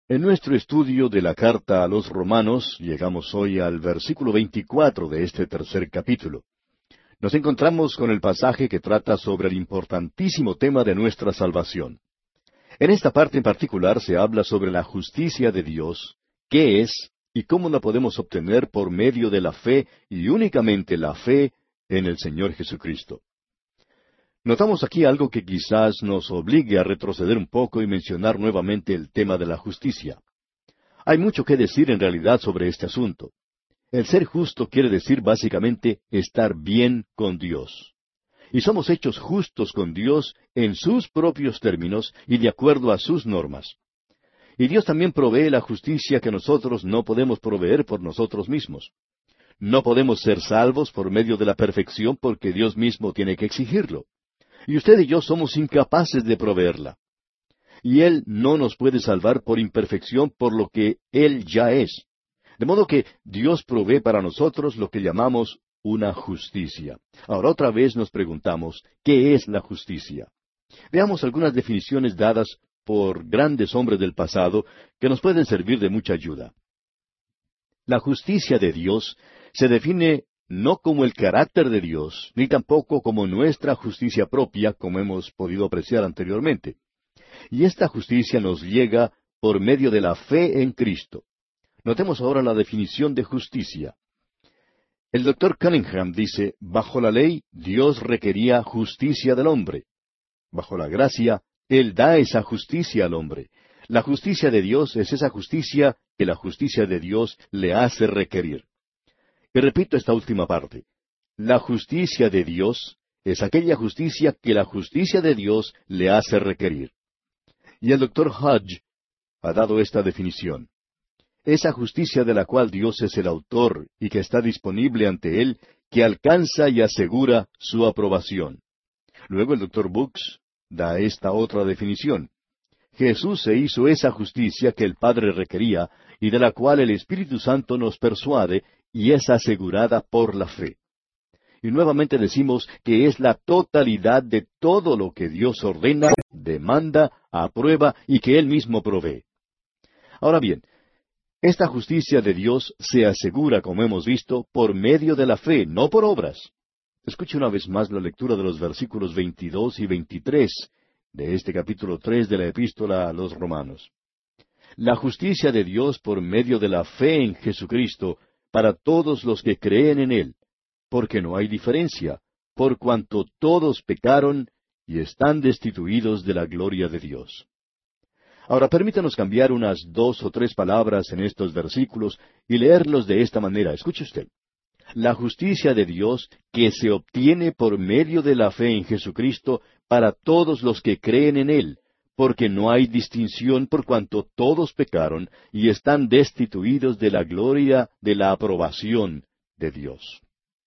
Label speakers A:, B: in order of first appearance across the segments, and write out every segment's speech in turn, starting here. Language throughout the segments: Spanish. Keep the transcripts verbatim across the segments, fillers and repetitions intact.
A: En nuestro estudio de la carta a los Romanos, llegamos hoy al versículo veinticuatro de este tercer capítulo. Nos encontramos con el pasaje que trata sobre el importantísimo tema de nuestra salvación. En esta parte en particular se habla sobre la justicia de Dios, qué es y cómo la podemos obtener por medio de la fe y únicamente la fe en el Señor Jesucristo. Notamos aquí algo que quizás nos obligue a retroceder un poco y mencionar nuevamente el tema de la justicia. Hay mucho que decir en realidad sobre este asunto. El ser justo quiere decir básicamente estar bien con Dios. Y somos hechos justos con Dios en sus propios términos y de acuerdo a sus normas. Y Dios también provee la justicia que nosotros no podemos proveer por nosotros mismos. No podemos ser salvos por medio de la perfección porque Dios mismo tiene que exigirlo. Y usted y yo somos incapaces de proveerla. Y Él no nos puede salvar por imperfección por lo que Él ya es. De modo que Dios provee para nosotros lo que llamamos una justicia. Ahora otra vez nos preguntamos, ¿qué es la justicia? Veamos algunas definiciones dadas por grandes hombres del pasado que nos pueden servir de mucha ayuda. La justicia de Dios se define no como el carácter de Dios, ni tampoco como nuestra justicia propia, como hemos podido apreciar anteriormente. Y esta justicia nos llega por medio de la fe en Cristo. Notemos ahora la definición de justicia. El doctor Cunningham dice, bajo la ley, Dios requería justicia del hombre. Bajo la gracia, Él da esa justicia al hombre. La justicia de Dios es esa justicia que la justicia de Dios le hace requerir. Y repito esta última parte. La justicia de Dios es aquella justicia que la justicia de Dios le hace requerir. Y el doctor Hodge ha dado esta definición. Esa justicia de la cual Dios es el autor y que está disponible ante Él, que alcanza y asegura su aprobación. Luego el doctor Brooks da esta otra definición. Jesús se hizo esa justicia que el Padre requería y de la cual el Espíritu Santo nos persuade y es asegurada por la fe. Y nuevamente decimos que es la totalidad de todo lo que Dios ordena, demanda, aprueba y que Él mismo provee. Ahora bien, esta justicia de Dios se asegura, como hemos visto, por medio de la fe, no por obras. Escuche una vez más la lectura de los versículos veintidós y veintitrés de este capítulo tres de la Epístola a los Romanos. La justicia de Dios por medio de la fe en Jesucristo para todos los que creen en Él, porque no hay diferencia, por cuanto todos pecaron y están destituidos de la gloria de Dios. Ahora permítanos cambiar unas dos o tres palabras en estos versículos y leerlos de esta manera. Escuche usted. La justicia de Dios que se obtiene por medio de la fe en Jesucristo para todos los que creen en Él, porque no hay distinción por cuanto todos pecaron y están destituidos de la gloria de la aprobación de Dios.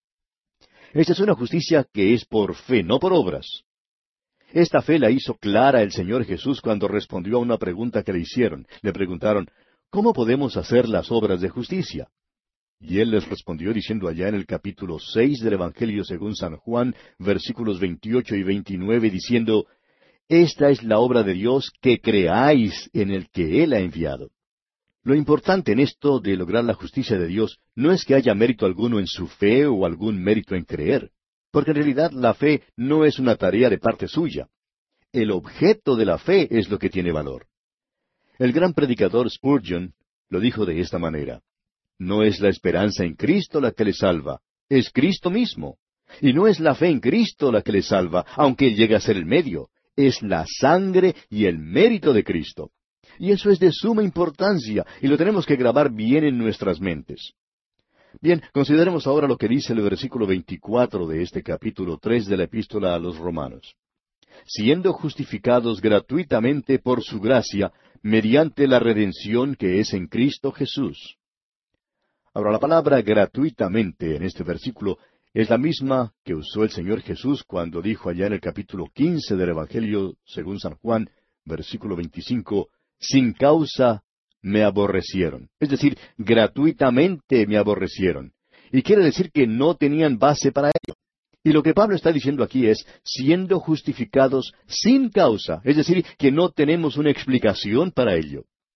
A: Esta es una justicia que es por fe, no por obras. Esta fe la hizo clara el Señor Jesús cuando respondió a una pregunta que le hicieron. Le preguntaron, ¿cómo podemos hacer las obras de justicia? Y Él les respondió diciendo allá en el capítulo seis del Evangelio según San Juan, versículos veintiocho y veintinueve, diciendo, Esta es la obra de Dios, que creáis en el que Él ha enviado. Lo importante en esto de lograr la justicia de Dios no es que haya mérito alguno en su fe o algún mérito en creer, porque en realidad la fe no es una tarea de parte suya. El objeto de la fe es lo que tiene valor. El gran predicador Spurgeon lo dijo de esta manera. No es la esperanza en Cristo la que le salva, es Cristo mismo. Y no es la fe en Cristo la que le salva, aunque Él llegue a ser el medio. Es la sangre y el mérito de Cristo. Y eso es de suma importancia, y lo tenemos que grabar bien en nuestras mentes. Bien, consideremos ahora lo que dice el versículo veinticuatro de este capítulo tres de la Epístola a los Romanos. Siendo justificados gratuitamente por su gracia, mediante la redención que es en Cristo Jesús. Ahora, la palabra gratuitamente en este versículo es la misma que usó el Señor Jesús cuando dijo allá en el capítulo quince del Evangelio según San Juan, versículo veinticinco, sin causa me aborrecieron. Es decir, gratuitamente me aborrecieron. Y quiere decir que no tenían base para ello. Y lo que Pablo está diciendo aquí es, siendo justificados sin causa, es decir, que no tenemos una explicación para ello.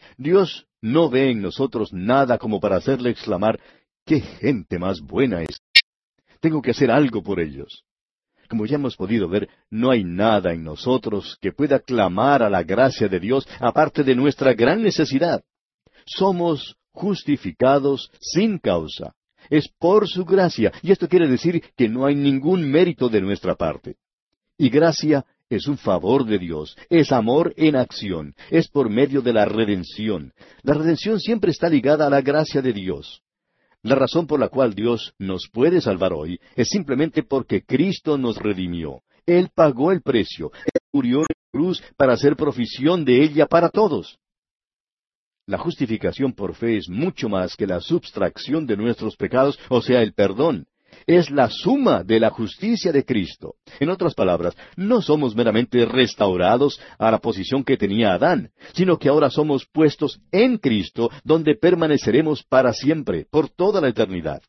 A: Dios no ve en nosotros nada como para hacerle exclamar, ¡qué gente más buena es! Tengo que hacer algo por ellos. Como ya hemos podido ver, no hay nada en nosotros que pueda clamar a la gracia de Dios aparte de nuestra gran necesidad. Somos justificados sin causa. Es por su gracia, y esto quiere decir que no hay ningún mérito de nuestra parte. Y gracia es un favor de Dios, es amor en acción, es por medio de la redención. La redención siempre está ligada a la gracia de Dios. La razón por la cual Dios nos puede salvar hoy es simplemente porque Cristo nos redimió. Él pagó el precio, Él murió en la cruz para hacer provisión de ella para todos. La justificación por fe es mucho más que la subtracción de nuestros pecados, o sea, el perdón. Es la suma de la justicia de Cristo. En otras palabras, no somos meramente restaurados a la posición que tenía Adán, sino que ahora somos puestos en Cristo, donde permaneceremos para siempre, por toda la eternidad.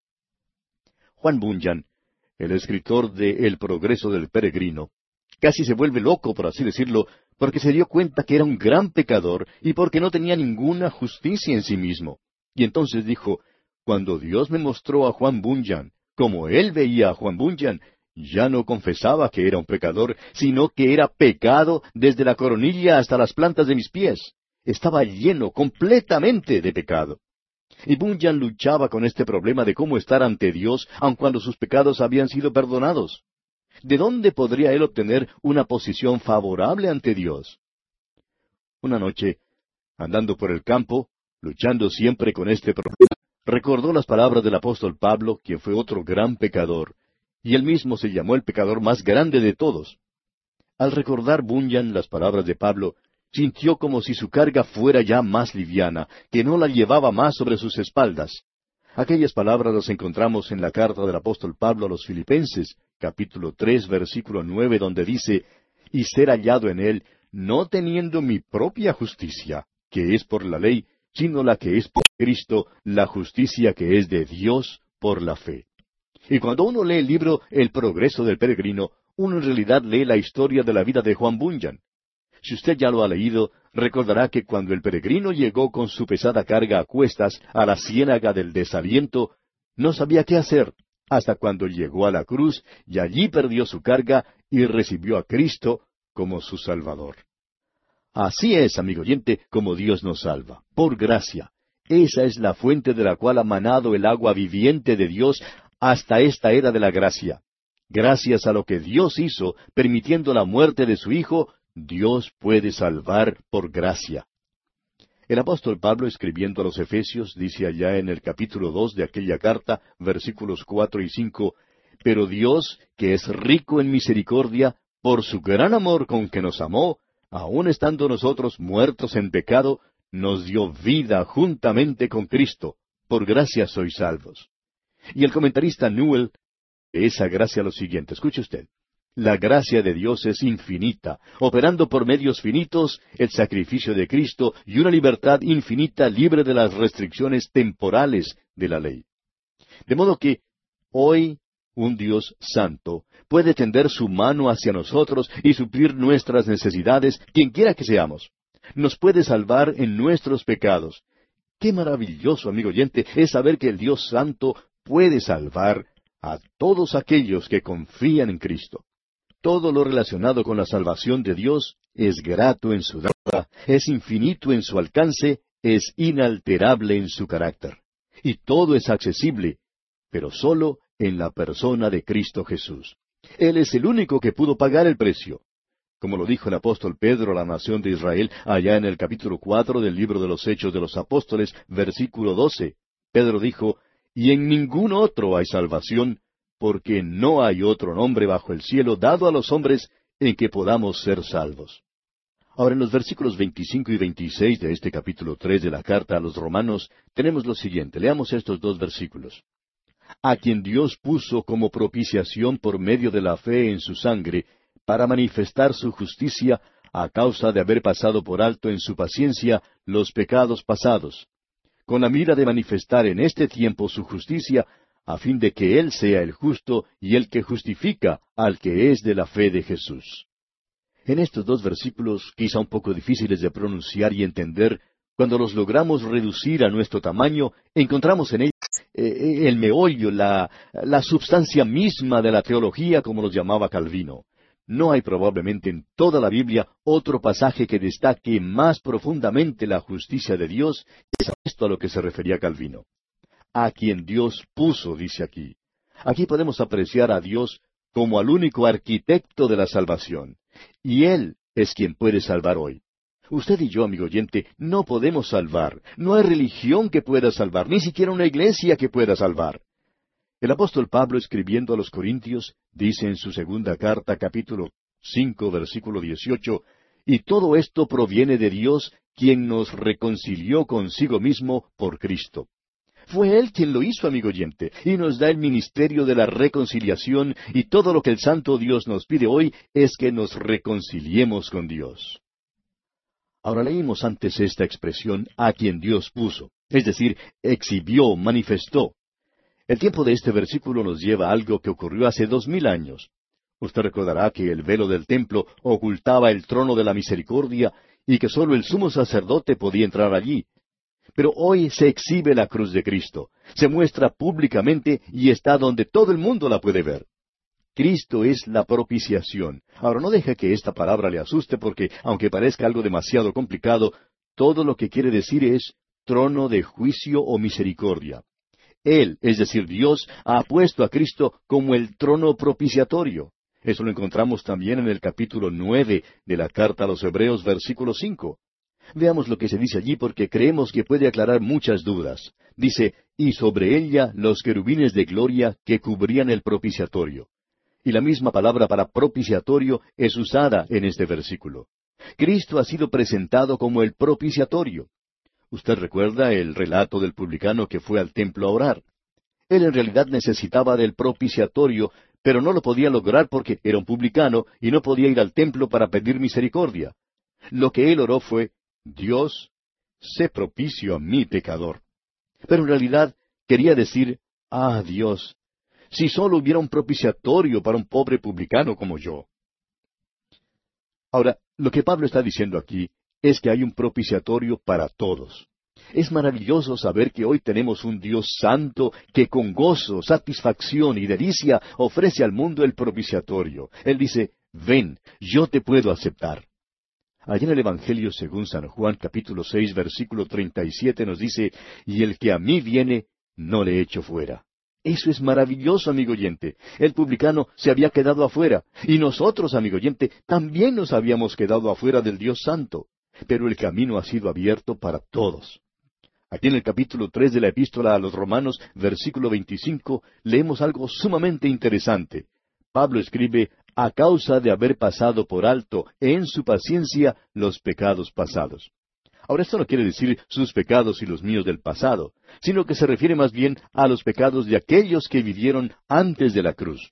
A: Juan Bunyan, el escritor de El progreso del peregrino, casi se vuelve loco, por así decirlo, porque se dio cuenta que era un gran pecador y porque no tenía ninguna justicia en sí mismo. Y entonces dijo, cuando Dios me mostró a Juan Bunyan, como él veía a Juan Bunyan, ya no confesaba que era un pecador, sino que era pecado desde la coronilla hasta las plantas de mis pies. Estaba lleno completamente de pecado. Y Bunyan luchaba con este problema de cómo estar ante Dios, aun cuando sus pecados habían sido perdonados. ¿De dónde podría él obtener una posición favorable ante Dios? Una noche, andando por el campo, luchando siempre con este problema, recordó las palabras del apóstol Pablo, quien fue otro gran pecador, y él mismo se llamó el pecador más grande de todos. Al recordar Bunyan las palabras de Pablo, sintió como si su carga fuera ya más liviana, que no la llevaba más sobre sus espaldas. Aquellas palabras las encontramos en la carta del apóstol Pablo a los Filipenses, capítulo tres, versículo nueve, donde dice, y ser hallado en él, no teniendo mi propia justicia, que es por la ley, sino la que es por Cristo, la justicia que es de Dios por la fe. Y cuando uno lee el libro El progreso del peregrino, uno en realidad lee la historia de la vida de Juan Bunyan. Si usted ya lo ha leído, recordará que cuando el peregrino llegó con su pesada carga a cuestas a la ciénaga del desaliento, no sabía qué hacer, hasta cuando llegó a la cruz y allí perdió su carga y recibió a Cristo como su Salvador. Así es, amigo oyente, como Dios nos salva, por gracia. Esa es la fuente de la cual ha manado el agua viviente de Dios hasta esta era de la gracia. Gracias a lo que Dios hizo, permitiendo la muerte de su Hijo, Dios puede salvar por gracia. El apóstol Pablo, escribiendo a los Efesios, dice allá en el capítulo dos de aquella carta, versículos cuatro y cinco, Pero Dios, que es rico en misericordia, por su gran amor con que nos amó, aun estando nosotros muertos en pecado, nos dio vida juntamente con Cristo. Por gracia sois salvos. Y el comentarista Newell, de esa gracia lo siguiente, escuche usted. La gracia de Dios es infinita, operando por medios finitos el sacrificio de Cristo y una libertad infinita libre de las restricciones temporales de la ley. De modo que hoy un Dios santo puede tender su mano hacia nosotros y suplir nuestras necesidades, quienquiera que seamos. Nos puede salvar en nuestros pecados. Qué maravilloso, amigo oyente, es saber que el Dios santo puede salvar a todos aquellos que confían en Cristo. Todo lo relacionado con la salvación de Dios es grato en su dada, es infinito en su alcance, es inalterable en su carácter. Y todo es accesible, pero solo en la persona de Cristo Jesús. Él es el único que pudo pagar el precio. Como lo dijo el apóstol Pedro a la nación de Israel, allá en el capítulo cuatro del libro de los Hechos de los Apóstoles, versículo doce, Pedro dijo, Y en ningún otro hay salvación, porque no hay otro nombre bajo el cielo dado a los hombres en que podamos ser salvos. Ahora, en los versículos veinticinco y veintiséis de este capítulo tres de la carta a los Romanos, tenemos lo siguiente. Leamos estos dos versículos. A quien Dios puso como propiciación por medio de la fe en su sangre, para manifestar su justicia a causa de haber pasado por alto en su paciencia los pecados pasados, con la mira de manifestar en este tiempo su justicia, a fin de que Él sea el justo y el que justifica al que es de la fe de Jesús. En estos dos versículos, quizá un poco difíciles de pronunciar y entender, Cuando los logramos reducir a nuestro tamaño, encontramos en ellos eh, el meollo, la, la substancia misma de la teología, como los llamaba Calvino. No hay probablemente en toda la Biblia otro pasaje que destaque más profundamente la justicia de Dios. Es a esto a lo que se refería Calvino. A quien Dios puso, dice aquí. Aquí podemos apreciar a Dios como al único arquitecto de la salvación. Y Él es quien puede salvar hoy. Usted y yo, amigo oyente, no podemos salvar. No hay religión que pueda salvar, ni siquiera una iglesia que pueda salvar. El apóstol Pablo, escribiendo a los Corintios, dice en su segunda carta, capítulo cinco, versículo dieciocho, y todo esto proviene de Dios, quien nos reconcilió consigo mismo por Cristo. Fue Él quien lo hizo, amigo oyente, y nos da el ministerio de la reconciliación, y todo lo que el Santo Dios nos pide hoy es que nos reconciliemos con Dios. Ahora leímos antes esta expresión, a quien Dios puso, es decir, exhibió, manifestó. El tiempo de este versículo nos lleva a algo que ocurrió hace dos mil años. Usted recordará que el velo del templo ocultaba el trono de la misericordia y que sólo el sumo sacerdote podía entrar allí. Pero hoy se exhibe la cruz de Cristo, se muestra públicamente y está donde todo el mundo la puede ver. Cristo es la propiciación. Ahora no deje que esta palabra le asuste porque, aunque parezca algo demasiado complicado, todo lo que quiere decir es trono de juicio o misericordia. Él, es decir, Dios, ha puesto a Cristo como el trono propiciatorio. Eso lo encontramos también en el capítulo nueve de la carta a los Hebreos, versículo cinco. Veamos lo que se dice allí porque creemos que puede aclarar muchas dudas. Dice, y sobre ella los querubines de gloria que cubrían el propiciatorio. Y la misma palabra para propiciatorio es usada en este versículo. Cristo ha sido presentado como el propiciatorio. Usted recuerda el relato del publicano que fue al templo a orar. Él en realidad necesitaba del propiciatorio, pero no lo podía lograr porque era un publicano y no podía ir al templo para pedir misericordia. Lo que él oró fue, Dios, sé propicio a mi pecador. Pero en realidad quería decir, ah, Dios, si solo hubiera un propiciatorio para un pobre publicano como yo. Ahora, lo que Pablo está diciendo aquí es que hay un propiciatorio para todos. Es maravilloso saber que hoy tenemos un Dios santo que con gozo, satisfacción y delicia ofrece al mundo el propiciatorio. Él dice, ven, yo te puedo aceptar. Allí en el Evangelio según San Juan capítulo seis versículo treinta y siete nos dice, y el que a mí viene, no le echo fuera. Eso es maravilloso, amigo oyente. El publicano se había quedado afuera, y nosotros, amigo oyente, también nos habíamos quedado afuera del Dios Santo. Pero el camino ha sido abierto para todos. Aquí en el capítulo tres de la Epístola a los Romanos, versículo veinticinco, leemos algo sumamente interesante. Pablo escribe, a causa de haber pasado por alto en su paciencia los pecados pasados. Ahora, esto no quiere decir sus pecados y los míos del pasado, sino que se refiere más bien a los pecados de aquellos que vivieron antes de la cruz.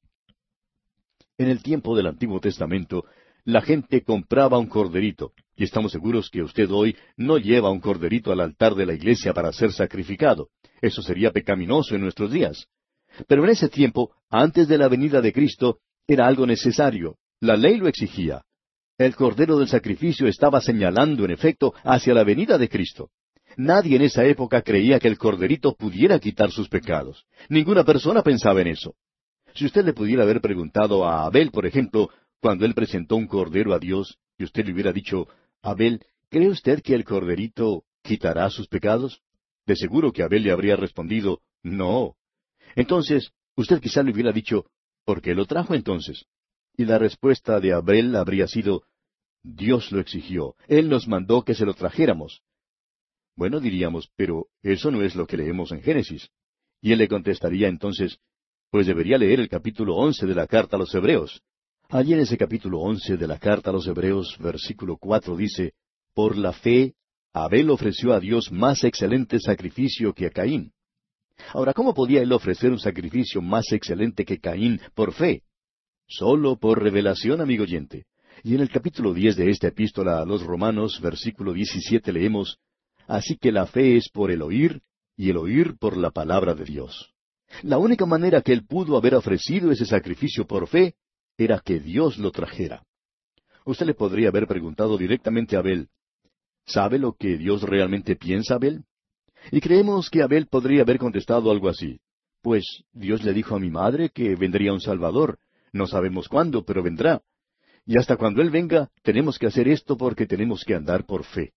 A: En el tiempo del Antiguo Testamento, la gente compraba un corderito, y estamos seguros que usted hoy no lleva un corderito al altar de la iglesia para ser sacrificado. Eso sería pecaminoso en nuestros días. Pero en ese tiempo, antes de la venida de Cristo, era algo necesario. La ley lo exigía. El cordero del sacrificio estaba señalando, en efecto, hacia la venida de Cristo. Nadie en esa época creía que el corderito pudiera quitar sus pecados. Ninguna persona pensaba en eso. Si usted le pudiera haber preguntado a Abel, por ejemplo, cuando él presentó un cordero a Dios, y usted le hubiera dicho, Abel, ¿cree usted que el corderito quitará sus pecados? De seguro que Abel le habría respondido, no. Entonces, usted quizá le hubiera dicho, ¿por qué lo trajo entonces? Y la respuesta de Abel habría sido, Dios lo exigió, Él nos mandó que se lo trajéramos. Bueno, diríamos, pero eso no es lo que leemos en Génesis. Y él le contestaría entonces, pues debería leer el capítulo once de la carta a los Hebreos. Allí en ese capítulo once de la carta a los Hebreos, versículo cuatro dice, por la fe, Abel ofreció a Dios más excelente sacrificio que a Caín. Ahora, ¿cómo podía él ofrecer un sacrificio más excelente que Caín por fe? Solo por revelación, amigo oyente. Y en el capítulo diez de esta epístola a los Romanos, versículo diecisiete, leemos, así que la fe es por el oír, y el oír por la palabra de Dios. La única manera que él pudo haber ofrecido ese sacrificio por fe era que Dios lo trajera. Usted le podría haber preguntado directamente a Abel, ¿Sabe lo que Dios realmente piensa, Abel? Y creemos que Abel podría haber contestado algo así. Pues Dios le dijo a mi madre que vendría un Salvador. No sabemos cuándo, pero vendrá. Y hasta cuando Él venga, tenemos que hacer esto porque tenemos que andar por fe.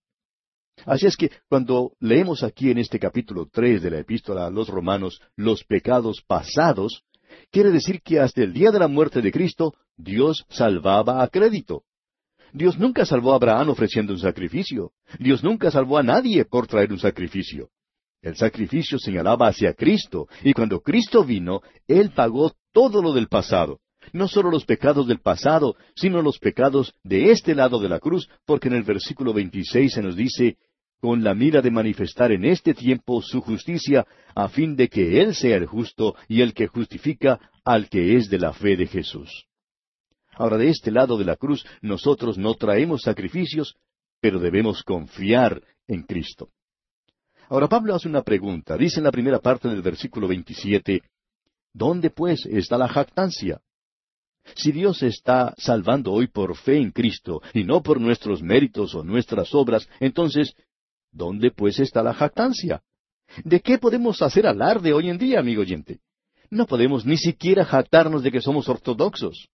A: Así es que cuando leemos aquí en este capítulo tres de la Epístola a los Romanos los pecados pasados, quiere decir que hasta el día de la muerte de Cristo, Dios salvaba a crédito. Dios nunca salvó a Abraham ofreciendo un sacrificio. Dios nunca salvó a nadie por traer un sacrificio. El sacrificio señalaba hacia Cristo, y cuando Cristo vino, Él pagó todo lo del pasado. No solo los pecados del pasado, sino los pecados de este lado de la cruz, porque en el versículo veintiséis se nos dice, con la mira de manifestar en este tiempo su justicia, a fin de que Él sea el justo y el que justifica al que es de la fe de Jesús. Ahora, de este lado de la cruz, nosotros no traemos sacrificios, pero debemos confiar en Cristo. Ahora, Pablo hace una pregunta. Dice en la primera parte del versículo veintisiete, ¿dónde pues está la jactancia? Si Dios está salvando hoy por fe en Cristo, y no por nuestros méritos o nuestras obras, entonces, ¿dónde pues está la jactancia? ¿De qué podemos hacer alarde hoy en día, amigo oyente? No podemos ni siquiera jactarnos de que somos ortodoxos.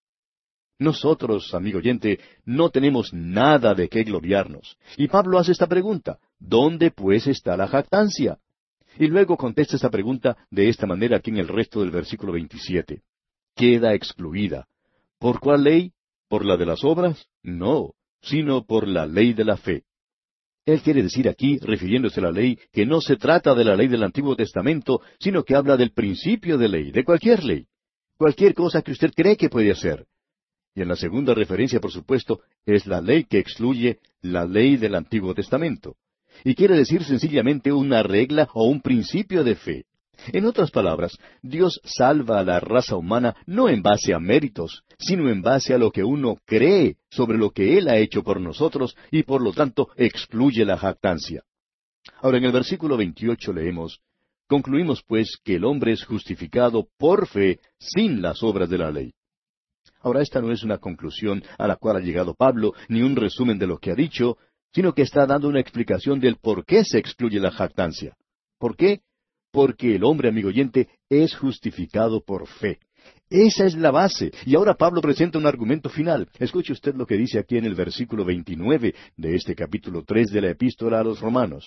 A: Nosotros, amigo oyente, no tenemos nada de qué gloriarnos. Y Pablo hace esta pregunta, ¿dónde pues está la jactancia? Y luego contesta esta pregunta de esta manera aquí en el resto del versículo veintisiete. Queda excluida. ¿Por cuál ley? ¿Por la de las obras? No, sino por la ley de la fe. Él quiere decir aquí, refiriéndose a la ley, que no se trata de la ley del Antiguo Testamento, sino que habla del principio de ley, de cualquier ley. Cualquier cosa que usted cree que puede hacer. Y en la segunda referencia, por supuesto, es la ley que excluye la ley del Antiguo Testamento. Y quiere decir sencillamente una regla o un principio de fe. En otras palabras, Dios salva a la raza humana no en base a méritos, sino en base a lo que uno cree sobre lo que Él ha hecho por nosotros y por lo tanto excluye la jactancia. Ahora en el versículo veintiocho leemos, concluimos pues que el hombre es justificado por fe sin las obras de la ley. Ahora esta no es una conclusión a la cual ha llegado Pablo, ni un resumen de lo que ha dicho, sino que está dando una explicación del por qué se excluye la jactancia. ¿Por qué? Porque el hombre, amigo oyente, es justificado por fe. Esa es la base. Y ahora Pablo presenta un argumento final. Escuche usted lo que dice aquí en el versículo veintinueve de este capítulo tres de la Epístola a los Romanos.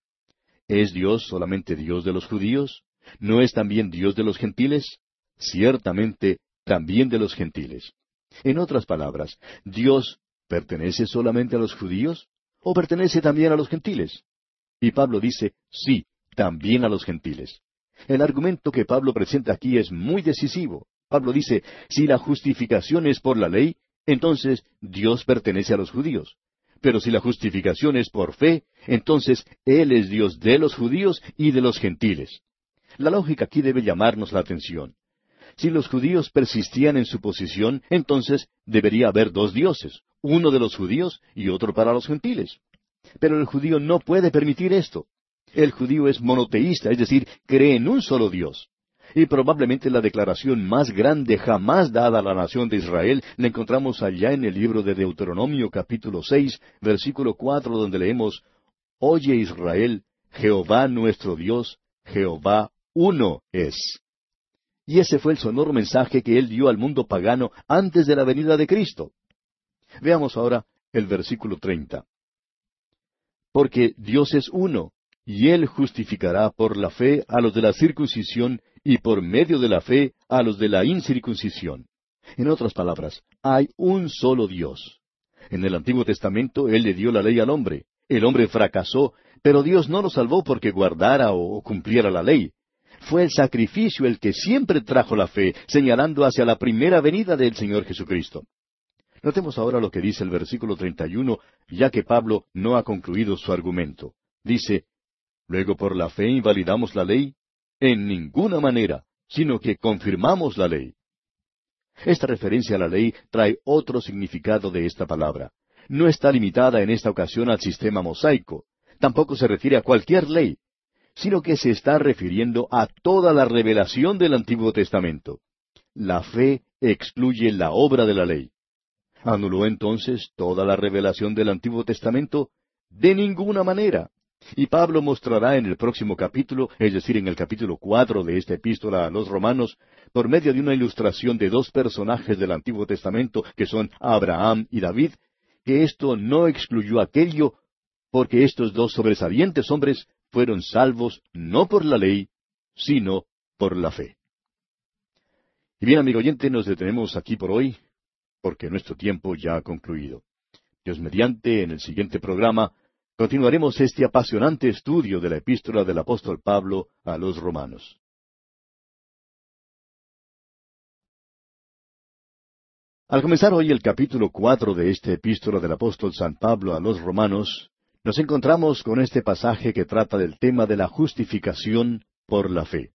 A: ¿Es Dios solamente Dios de los judíos? ¿No es también Dios de los gentiles? Ciertamente, también de los gentiles. En otras palabras, ¿Dios pertenece solamente a los judíos? ¿O pertenece también a los gentiles? Y Pablo dice, sí, también a los gentiles. El argumento que Pablo presenta aquí es muy decisivo. Pablo dice, si la justificación es por la ley, entonces Dios pertenece a los judíos. Pero si la justificación es por fe, entonces Él es Dios de los judíos y de los gentiles. La lógica aquí debe llamarnos la atención. Si los judíos persistían en su posición, entonces debería haber dos dioses, uno de los judíos y otro para los gentiles. Pero el judío no puede permitir esto. El judío es monoteísta, es decir, cree en un solo Dios. Y probablemente la declaración más grande jamás dada a la nación de Israel la encontramos allá en el libro de Deuteronomio capítulo seis, versículo cuatro, donde leemos, Oye Israel, Jehová nuestro Dios, Jehová uno es. Y ese fue el sonoro mensaje que él dio al mundo pagano antes de la venida de Cristo. Veamos ahora el versículo treinta. Porque Dios es uno, y Él justificará por la fe a los de la circuncisión y por medio de la fe a los de la incircuncisión. En otras palabras, hay un solo Dios. En el Antiguo Testamento Él le dio la ley al hombre. El hombre fracasó, pero Dios no lo salvó porque guardara o cumpliera la ley. Fue el sacrificio el que siempre trajo la fe, señalando hacia la primera venida del Señor Jesucristo. Notemos ahora lo que dice el versículo treinta y uno, ya que Pablo no ha concluido su argumento. Dice, ¿luego por la fe invalidamos la ley? En ninguna manera, sino que confirmamos la ley. Esta referencia a la ley trae otro significado de esta palabra. No está limitada en esta ocasión al sistema mosaico. Tampoco se refiere a cualquier ley, sino que se está refiriendo a toda la revelación del Antiguo Testamento. La fe excluye la obra de la ley. ¿Anuló entonces toda la revelación del Antiguo Testamento? De ninguna manera. Y Pablo mostrará en el próximo capítulo, es decir, en el capítulo cuatro de esta epístola a los Romanos, por medio de una ilustración de dos personajes del Antiguo Testamento, que son Abraham y David, que esto no excluyó aquello, porque estos dos sobresalientes hombres fueron salvos no por la ley, sino por la fe. Y bien, amigo oyente, nos detenemos aquí por hoy, porque nuestro tiempo ya ha concluido. Dios mediante, en el siguiente programa, continuaremos este apasionante estudio de la epístola del apóstol Pablo a los Romanos. Al comenzar hoy el capítulo cuatro de esta epístola del apóstol San Pablo a los Romanos, nos encontramos con este pasaje que trata del tema de la justificación por la fe.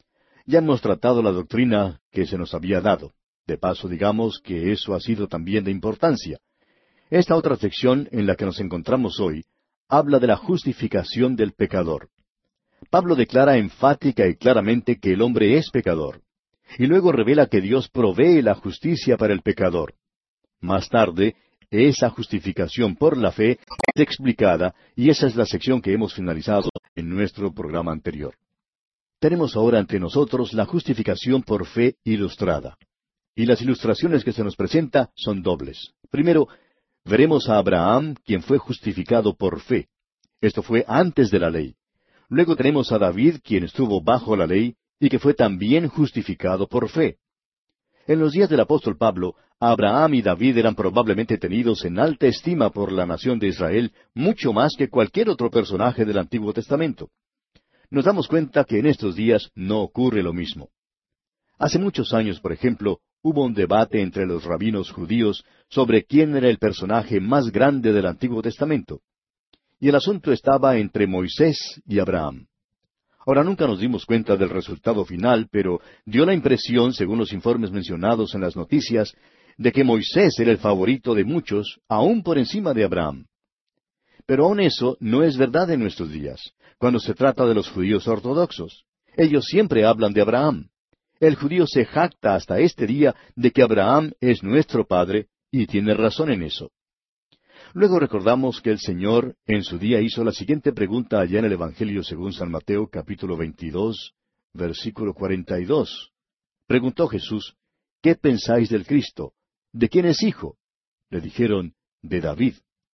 A: Ya hemos tratado la doctrina que se nos había dado. De paso, digamos que eso ha sido también de importancia. Esta otra sección en la que nos encontramos hoy habla de la justificación del pecador. Pablo declara enfática y claramente que el hombre es pecador, y luego revela que Dios provee la justicia para el pecador. Más tarde, esa justificación por la fe es explicada, y esa es la sección que hemos finalizado en nuestro programa anterior. Tenemos ahora ante nosotros la justificación por fe ilustrada. Y las ilustraciones que se nos presenta son dobles. Primero, veremos a Abraham, quien fue justificado por fe. Esto fue antes de la ley. Luego tenemos a David, quien estuvo bajo la ley, y que fue también justificado por fe. En los días del apóstol Pablo, Abraham y David eran probablemente tenidos en alta estima por la nación de Israel, mucho más que cualquier otro personaje del Antiguo Testamento. Nos damos cuenta que en estos días no ocurre lo mismo. Hace muchos años, por ejemplo, hubo un debate entre los rabinos judíos sobre quién era el personaje más grande del Antiguo Testamento. Y el asunto estaba entre Moisés y Abraham. Ahora, nunca nos dimos cuenta del resultado final, pero dio la impresión, según los informes mencionados en las noticias, de que Moisés era el favorito de muchos, aún por encima de Abraham. Pero aún eso no es verdad en nuestros días, cuando se trata de los judíos ortodoxos. Ellos siempre hablan de Abraham. El judío se jacta hasta este día de que Abraham es nuestro padre, y tiene razón en eso. Luego recordamos que el Señor en su día hizo la siguiente pregunta allá en el Evangelio según San Mateo, capítulo veintidós, versículo cuarenta y dos. Preguntó Jesús, ¿qué pensáis del Cristo? ¿De quién es hijo? Le dijeron, de David.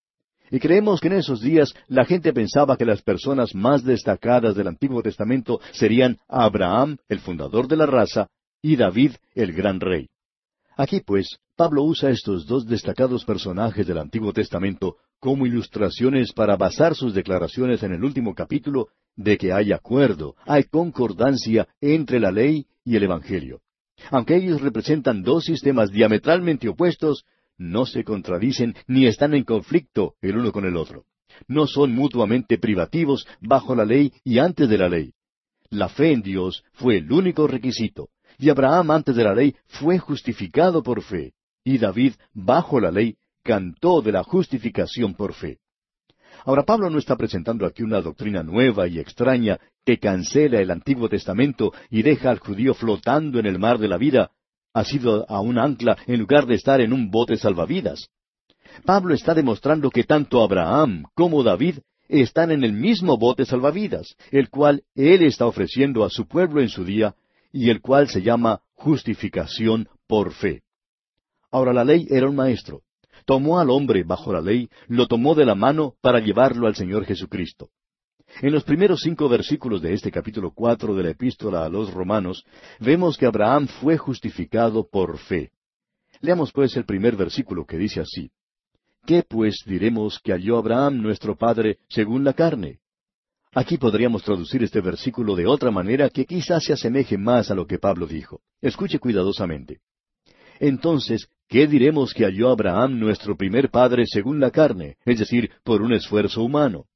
A: Y creemos que en esos días la gente pensaba que las personas más destacadas del Antiguo Testamento serían Abraham, el fundador de la raza, y David, el gran rey. Aquí, pues, Pablo usa estos dos destacados personajes del Antiguo Testamento como ilustraciones para basar sus declaraciones en el último capítulo de que hay acuerdo, hay concordancia entre la ley y el Evangelio. Aunque ellos representan dos sistemas diametralmente opuestos, no se contradicen ni están en conflicto el uno con el otro. No son mutuamente privativos bajo la ley y antes de la ley. La fe en Dios fue el único requisito, y Abraham antes de la ley fue justificado por fe, y David bajo la ley cantó de la justificación por fe. Ahora, Pablo no está presentando aquí una doctrina nueva y extraña que cancela el Antiguo Testamento y deja al judío flotando en el mar de la vida, ha sido a un ancla en lugar de estar en un bote salvavidas. Pablo está demostrando que tanto Abraham como David están en el mismo bote salvavidas, el cual él está ofreciendo a su pueblo en su día, y el cual se llama justificación por fe. Ahora, la ley era un maestro. Tomó al hombre bajo la ley, lo tomó de la mano para llevarlo al Señor Jesucristo. En los primeros cinco versículos de este capítulo cuatro de la epístola a los Romanos, vemos que Abraham fue justificado por fe. Leamos pues el primer versículo que dice así: ¿Qué pues diremos que halló Abraham nuestro padre según la carne? Aquí podríamos traducir este versículo de otra manera que quizás se asemeje más a lo que Pablo dijo. Escuche cuidadosamente. Entonces, ¿qué diremos que halló Abraham nuestro primer padre según la carne? Es decir, por un esfuerzo humano.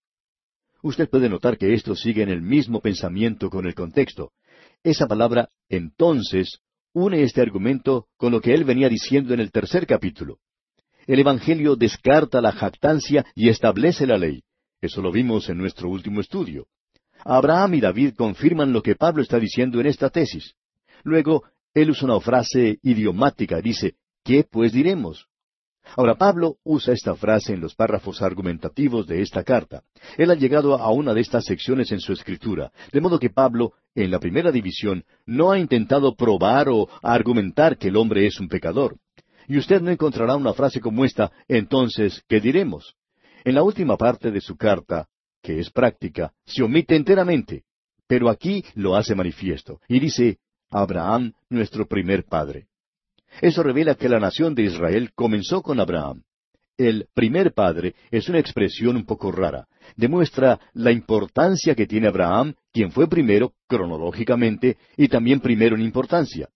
A: Usted puede notar que esto sigue en el mismo pensamiento con el contexto. Esa palabra, entonces, une este argumento con lo que él venía diciendo en el tercer capítulo. El Evangelio descarta la jactancia y establece la ley. Eso lo vimos en nuestro último estudio. Abraham y David confirman lo que Pablo está diciendo en esta tesis. Luego, él usa una frase idiomática, dice, ¿qué pues diremos? Ahora, Pablo usa esta frase en los párrafos argumentativos de esta carta. Él ha llegado a una de estas secciones en su escritura, de modo que Pablo, en la primera división, no ha intentado probar o argumentar que el hombre es un pecador. Y usted no encontrará una frase como esta, entonces, ¿qué diremos? En la última parte de su carta, que es práctica, se omite enteramente, pero aquí lo hace manifiesto, y dice, Abraham, nuestro primer padre. Eso revela que la nación de Israel comenzó con Abraham. El primer padre es una expresión un poco rara. Demuestra la importancia que tiene Abraham, quien fue primero, cronológicamente, y también primero en importancia.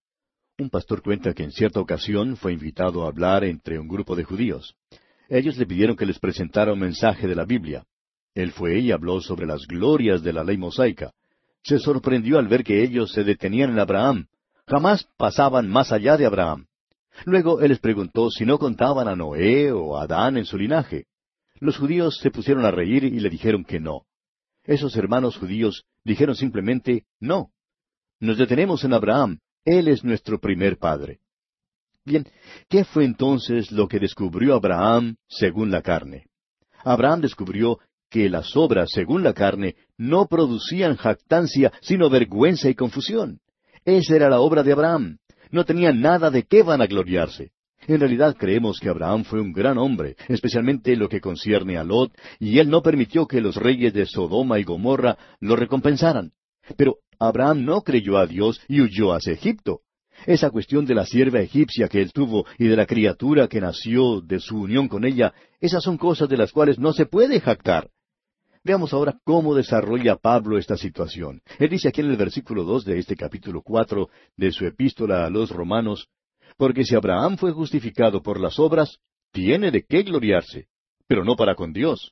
A: Un pastor cuenta que en cierta ocasión fue invitado a hablar entre un grupo de judíos. Ellos le pidieron que les presentara un mensaje de la Biblia. Él fue y habló sobre las glorias de la ley mosaica. Se sorprendió al ver que ellos se detenían en Abraham. Jamás pasaban más allá de Abraham. Luego él les preguntó si no contaban a Noé o a Adán en su linaje. Los judíos se pusieron a reír y le dijeron que no. Esos hermanos judíos dijeron simplemente no. Nos detenemos en Abraham. Él es nuestro primer padre. Bien, ¿qué fue entonces lo que descubrió Abraham según la carne? Abraham descubrió que las obras según la carne no producían jactancia, sino vergüenza y confusión. Esa era la obra de Abraham. No tenía nada de qué vanagloriarse. En realidad creemos que Abraham fue un gran hombre, especialmente en lo que concierne a Lot, y él no permitió que los reyes de Sodoma y Gomorra lo recompensaran. Pero Abraham no creyó a Dios y huyó hacia Egipto. Esa cuestión de la sierva egipcia que él tuvo y de la criatura que nació de su unión con ella, esas son cosas de las cuales no se puede jactar. Veamos ahora cómo desarrolla Pablo esta situación. Él dice aquí en el versículo dos de este capítulo cuatro de su epístola a los Romanos, porque si Abraham fue justificado por las obras, tiene de qué gloriarse, pero no para con Dios.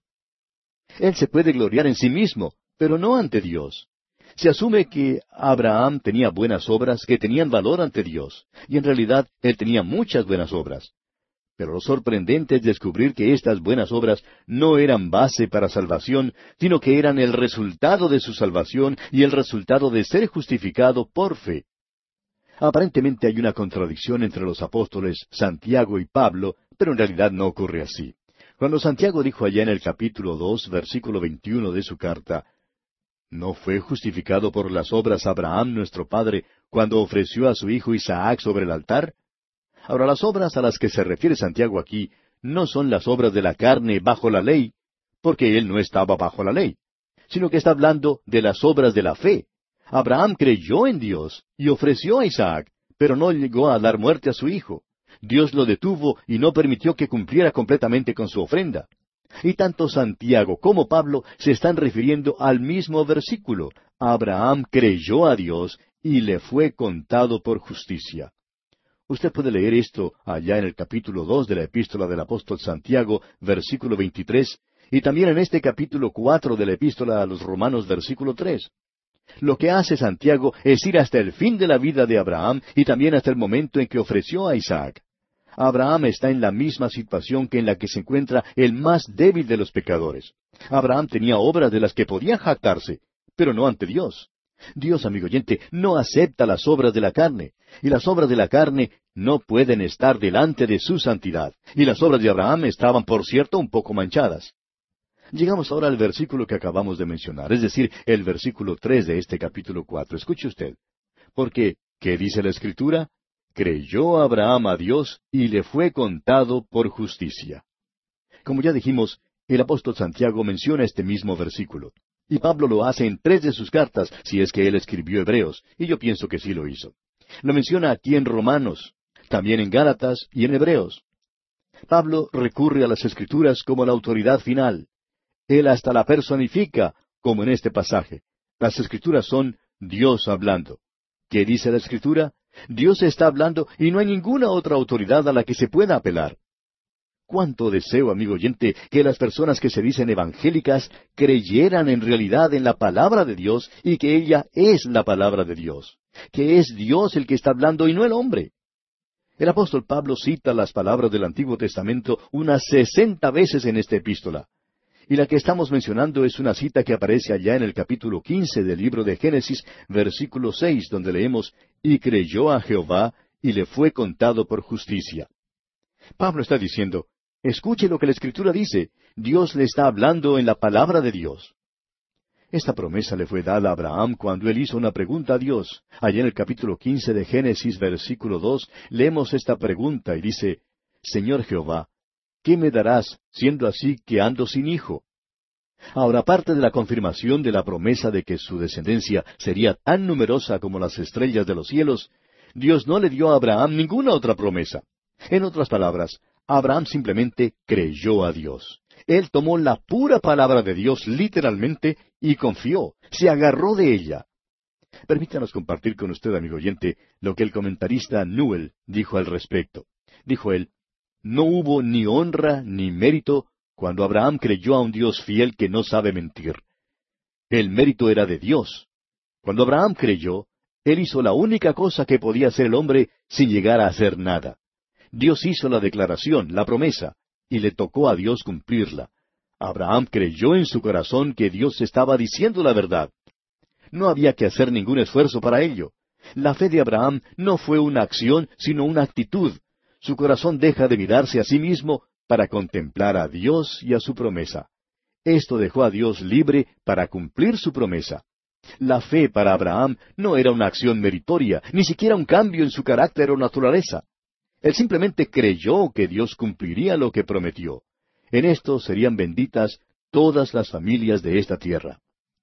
A: Él se puede gloriar en sí mismo, pero no ante Dios. Se asume que Abraham tenía buenas obras que tenían valor ante Dios, y en realidad él tenía muchas buenas obras. Pero lo sorprendente es descubrir que estas buenas obras no eran base para salvación, sino que eran el resultado de su salvación y el resultado de ser justificado por fe. Aparentemente hay una contradicción entre los apóstoles Santiago y Pablo, pero en realidad no ocurre así. Cuando Santiago dijo allá en el capítulo dos, versículo veintiuno de su carta, ¿no fue justificado por las obras Abraham nuestro padre cuando ofreció a su hijo Isaac sobre el altar? Ahora, las obras a las que se refiere Santiago aquí no son las obras de la carne bajo la ley, porque él no estaba bajo la ley, sino que está hablando de las obras de la fe. Abraham creyó en Dios y ofreció a Isaac, pero no llegó a dar muerte a su hijo. Dios lo detuvo y no permitió que cumpliera completamente con su ofrenda. Y tanto Santiago como Pablo se están refiriendo al mismo versículo. Abraham creyó a Dios y le fue contado por justicia. Usted puede leer esto allá en el capítulo dos de la epístola del apóstol Santiago, versículo veintitrés, y también en este capítulo cuatro de la epístola a los Romanos, versículo tres. Lo que hace Santiago es ir hasta el fin de la vida de Abraham y también hasta el momento en que ofreció a Isaac. Abraham está en la misma situación que en la que se encuentra el más débil de los pecadores. Abraham tenía obras de las que podía jactarse, pero no ante Dios. Dios, amigo oyente, no acepta las obras de la carne, y las obras de la carne no pueden estar delante de su santidad, y las obras de Abraham estaban, por cierto, un poco manchadas. Llegamos ahora al versículo que acabamos de mencionar, es decir, el versículo tres de este capítulo cuatro. Escuche usted. Porque, ¿qué dice la Escritura? Creyó Abraham a Dios y le fue contado por justicia. Como ya dijimos, el apóstol Santiago menciona este mismo versículo. Y Pablo lo hace en tres de sus cartas, si es que él escribió Hebreos, y yo pienso que sí lo hizo. Lo menciona aquí en Romanos, también en Gálatas y en Hebreos. Pablo recurre a las Escrituras como la autoridad final. Él hasta la personifica, como en este pasaje. Las Escrituras son Dios hablando. ¿Qué dice la Escritura? Dios está hablando y no hay ninguna otra autoridad a la que se pueda apelar. Cuánto deseo, amigo oyente, que las personas que se dicen evangélicas creyeran en realidad en la palabra de Dios y que ella es la palabra de Dios, que es Dios el que está hablando y no el hombre. El apóstol Pablo cita las palabras del Antiguo Testamento unas sesenta veces en esta epístola. Y la que estamos mencionando es una cita que aparece allá en el capítulo quince del libro de Génesis, versículo seis, donde leemos, «Y creyó a Jehová, y le fue contado por justicia». Pablo está diciendo, escuche lo que la Escritura dice. Dios le está hablando en la palabra de Dios. Esta promesa le fue dada a Abraham cuando él hizo una pregunta a Dios. Allá en el capítulo quince de Génesis, versículo dos, leemos esta pregunta y dice, Señor Jehová, ¿qué me darás, siendo así que ando sin hijo? Ahora, aparte de la confirmación de la promesa de que su descendencia sería tan numerosa como las estrellas de los cielos, Dios no le dio a Abraham ninguna otra promesa. En otras palabras, Abraham simplemente creyó a Dios. Él tomó la pura palabra de Dios literalmente y confió, se agarró de ella. Permítanos compartir con usted, amigo oyente, lo que el comentarista Newell dijo al respecto. Dijo él, no hubo ni honra ni mérito cuando Abraham creyó a un Dios fiel que no sabe mentir. El mérito era de Dios. Cuando Abraham creyó, él hizo la única cosa que podía hacer el hombre sin llegar a hacer nada. Dios hizo la declaración, la promesa, y le tocó a Dios cumplirla. Abraham creyó en su corazón que Dios estaba diciendo la verdad. No había que hacer ningún esfuerzo para ello. La fe de Abraham no fue una acción, sino una actitud. Su corazón deja de mirarse a sí mismo para contemplar a Dios y a su promesa. Esto dejó a Dios libre para cumplir su promesa. La fe para Abraham no era una acción meritoria, ni siquiera un cambio en su carácter o naturaleza. Él simplemente creyó que Dios cumpliría lo que prometió. En esto serían benditas todas las familias de esta tierra.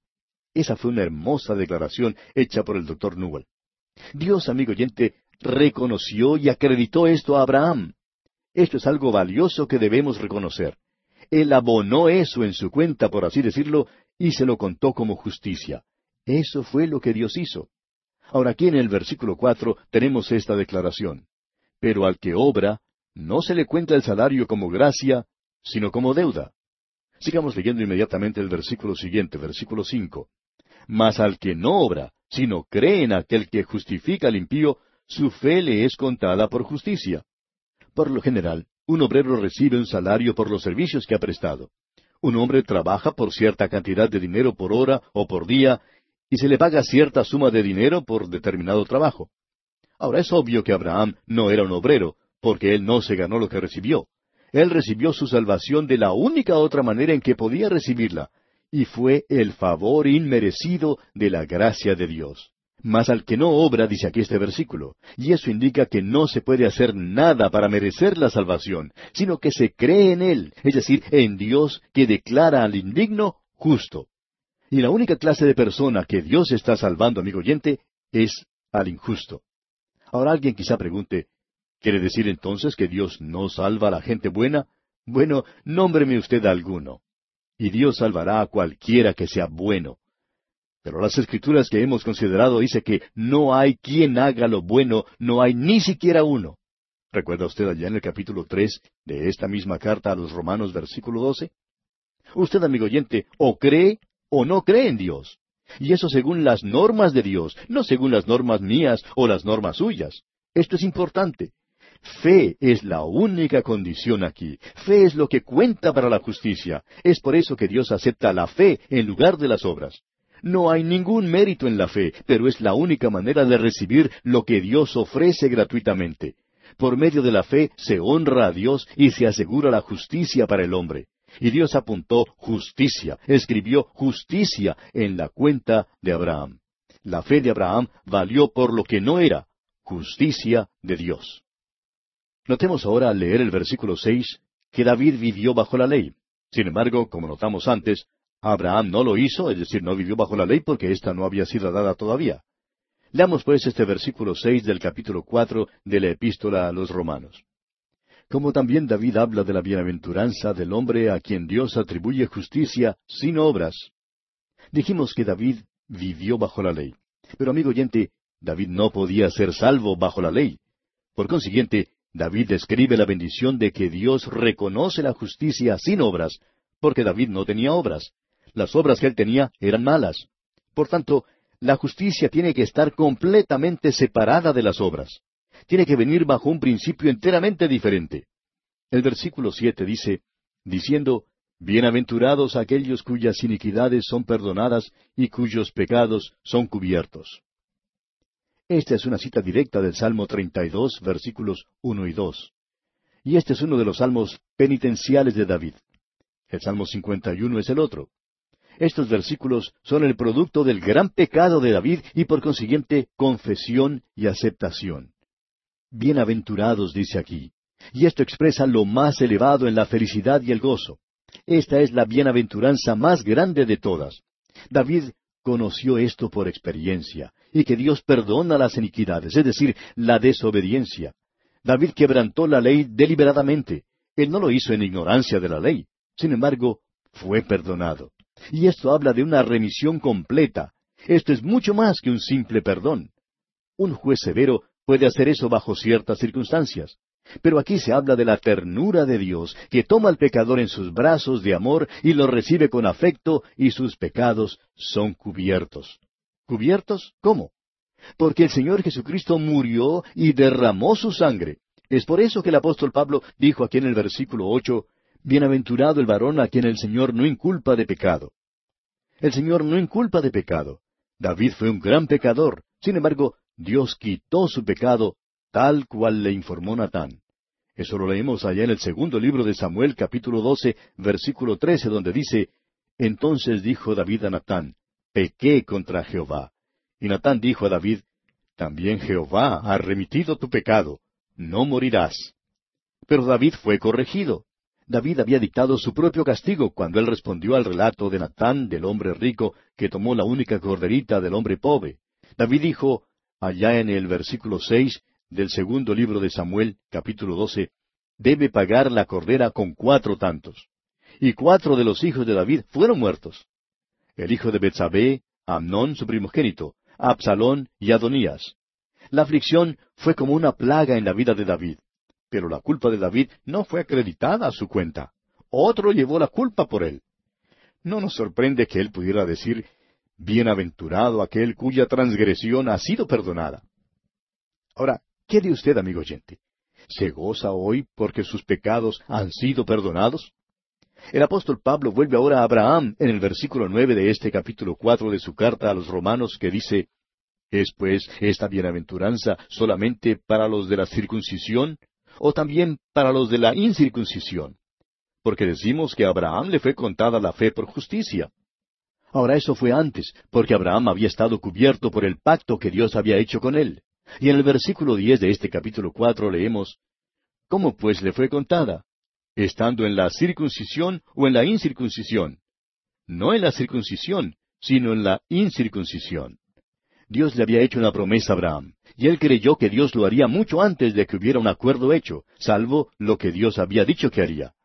A: Esa fue una hermosa declaración hecha por el doctor Newell. Dios, amigo oyente, reconoció y acreditó esto a Abraham. Esto es algo valioso que debemos reconocer. Él abonó eso en su cuenta, por así decirlo, y se lo contó como justicia. Eso fue lo que Dios hizo. Ahora aquí en el versículo cuatro tenemos esta declaración. Pero al que obra, no se le cuenta el salario como gracia, sino como deuda. Sigamos leyendo inmediatamente el versículo siguiente, versículo cinco. Mas al que no obra, sino cree en aquel que justifica al impío, su fe le es contada por justicia. Por lo general, un obrero recibe un salario por los servicios que ha prestado. Un hombre trabaja por cierta cantidad de dinero por hora o por día, y se le paga cierta suma de dinero por determinado trabajo. Ahora es obvio que Abraham no era un obrero, porque él no se ganó lo que recibió. Él recibió su salvación de la única otra manera en que podía recibirla, y fue el favor inmerecido de la gracia de Dios. Mas al que no obra, dice aquí este versículo, y eso indica que no se puede hacer nada para merecer la salvación, sino que se cree en Él, es decir, en Dios que declara al indigno justo. Y la única clase de persona que Dios está salvando, amigo oyente, es al injusto. Ahora alguien quizá pregunte, ¿quiere decir entonces que Dios no salva a la gente buena? Bueno, nómbreme usted alguno. Y Dios salvará a cualquiera que sea bueno. Pero las Escrituras que hemos considerado dice que no hay quien haga lo bueno, no hay ni siquiera uno. ¿Recuerda usted allá en el capítulo tres de esta misma carta a los Romanos, versículo doce? Usted, amigo oyente, o cree o no cree en Dios. Y eso según las normas de Dios, no según las normas mías o las normas suyas. Esto es importante. Fe es la única condición aquí. Fe es lo que cuenta para la justicia. Es por eso que Dios acepta la fe en lugar de las obras. No hay ningún mérito en la fe, pero es la única manera de recibir lo que Dios ofrece gratuitamente. Por medio de la fe se honra a Dios y se asegura la justicia para el hombre. Y Dios apuntó justicia, escribió justicia en la cuenta de Abraham. La fe de Abraham valió por lo que no era, justicia de Dios. Notemos ahora al leer el versículo seis que David vivió bajo la ley. Sin embargo, como notamos antes, Abraham no lo hizo, es decir, no vivió bajo la ley porque ésta no había sido dada todavía. Leamos pues este versículo seis del capítulo cuatro de la Epístola a los Romanos. Como también David habla de la bienaventuranza del hombre a quien Dios atribuye justicia sin obras. Dijimos que David vivió bajo la ley. Pero amigo oyente, David no podía ser salvo bajo la ley. Por consiguiente, David describe la bendición de que Dios reconoce la justicia sin obras, porque David no tenía obras. Las obras que él tenía eran malas. Por tanto, la justicia tiene que estar completamente separada de las obras. Tiene que venir bajo un principio enteramente diferente. El versículo siete dice, diciendo, Bienaventurados aquellos cuyas iniquidades son perdonadas y cuyos pecados son cubiertos. Esta es una cita directa del Salmo treinta y dos, versículos uno y dos. Y este es uno de los salmos penitenciales de David. El Salmo cincuenta y uno es el otro. Estos versículos son el producto del gran pecado de David y por consiguiente confesión y aceptación. Bienaventurados, dice aquí. Y esto expresa lo más elevado en la felicidad y el gozo. Esta es la bienaventuranza más grande de todas. David conoció esto por experiencia, y que Dios perdona las iniquidades, es decir, la desobediencia. David quebrantó la ley deliberadamente. Él no lo hizo en ignorancia de la ley. Sin embargo, fue perdonado. Y esto habla de una remisión completa. Esto es mucho más que un simple perdón. Un juez severo puede hacer eso bajo ciertas circunstancias. Pero aquí se habla de la ternura de Dios, que toma al pecador en sus brazos de amor y lo recibe con afecto, y sus pecados son cubiertos. ¿Cubiertos? ¿Cómo? Porque el Señor Jesucristo murió y derramó su sangre. Es por eso que el apóstol Pablo dijo aquí en el versículo ocho, Bienaventurado el varón a quien el Señor no inculpa de pecado. El Señor no inculpa de pecado. David fue un gran pecador. Sin embargo, Dios quitó su pecado, tal cual le informó Natán. Eso lo leemos allá en el segundo libro de Samuel, capítulo doce, versículo trece, donde dice, Entonces dijo David a Natán, Pequé contra Jehová. Y Natán dijo a David, También Jehová ha remitido tu pecado, no morirás. Pero David fue corregido. David había dictado su propio castigo cuando él respondió al relato de Natán, del hombre rico, que tomó la única corderita del hombre pobre. David dijo, allá en el versículo seis del segundo libro de Samuel, capítulo doce, debe pagar la cordera con cuatro tantos. Y cuatro de los hijos de David fueron muertos. El hijo de Betsabé, Amnón su primogénito, Absalón y Adonías. La aflicción fue como una plaga en la vida de David. Pero la culpa de David no fue acreditada a su cuenta. Otro llevó la culpa por él. No nos sorprende que él pudiera decir, Bienaventurado aquel cuya transgresión ha sido perdonada. Ahora, ¿qué de usted, amigo oyente? ¿Se goza hoy porque sus pecados han sido perdonados? El apóstol Pablo vuelve ahora a Abraham en el versículo nueve de este capítulo cuatro de su carta a los Romanos, que dice, ¿Es pues esta bienaventuranza solamente para los de la circuncisión, o también para los de la incircuncisión? Porque decimos que a Abraham le fue contada la fe por justicia. Ahora eso fue antes, porque Abraham había estado cubierto por el pacto que Dios había hecho con él. Y en el versículo diez de este capítulo cuatro leemos, ¿Cómo pues le fue contada? ¿Estando en la circuncisión o en la incircuncisión? No en la circuncisión, sino en la incircuncisión. Dios le había hecho una promesa a Abraham, y él creyó que Dios lo haría mucho antes de que hubiera un acuerdo hecho, salvo lo que Dios había dicho que haría.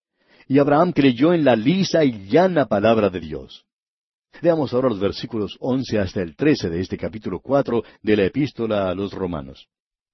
A: Y Abraham creyó en la lisa y llana palabra de Dios. Veamos ahora los versículos once hasta el trece de este capítulo cuatro de la epístola a los Romanos.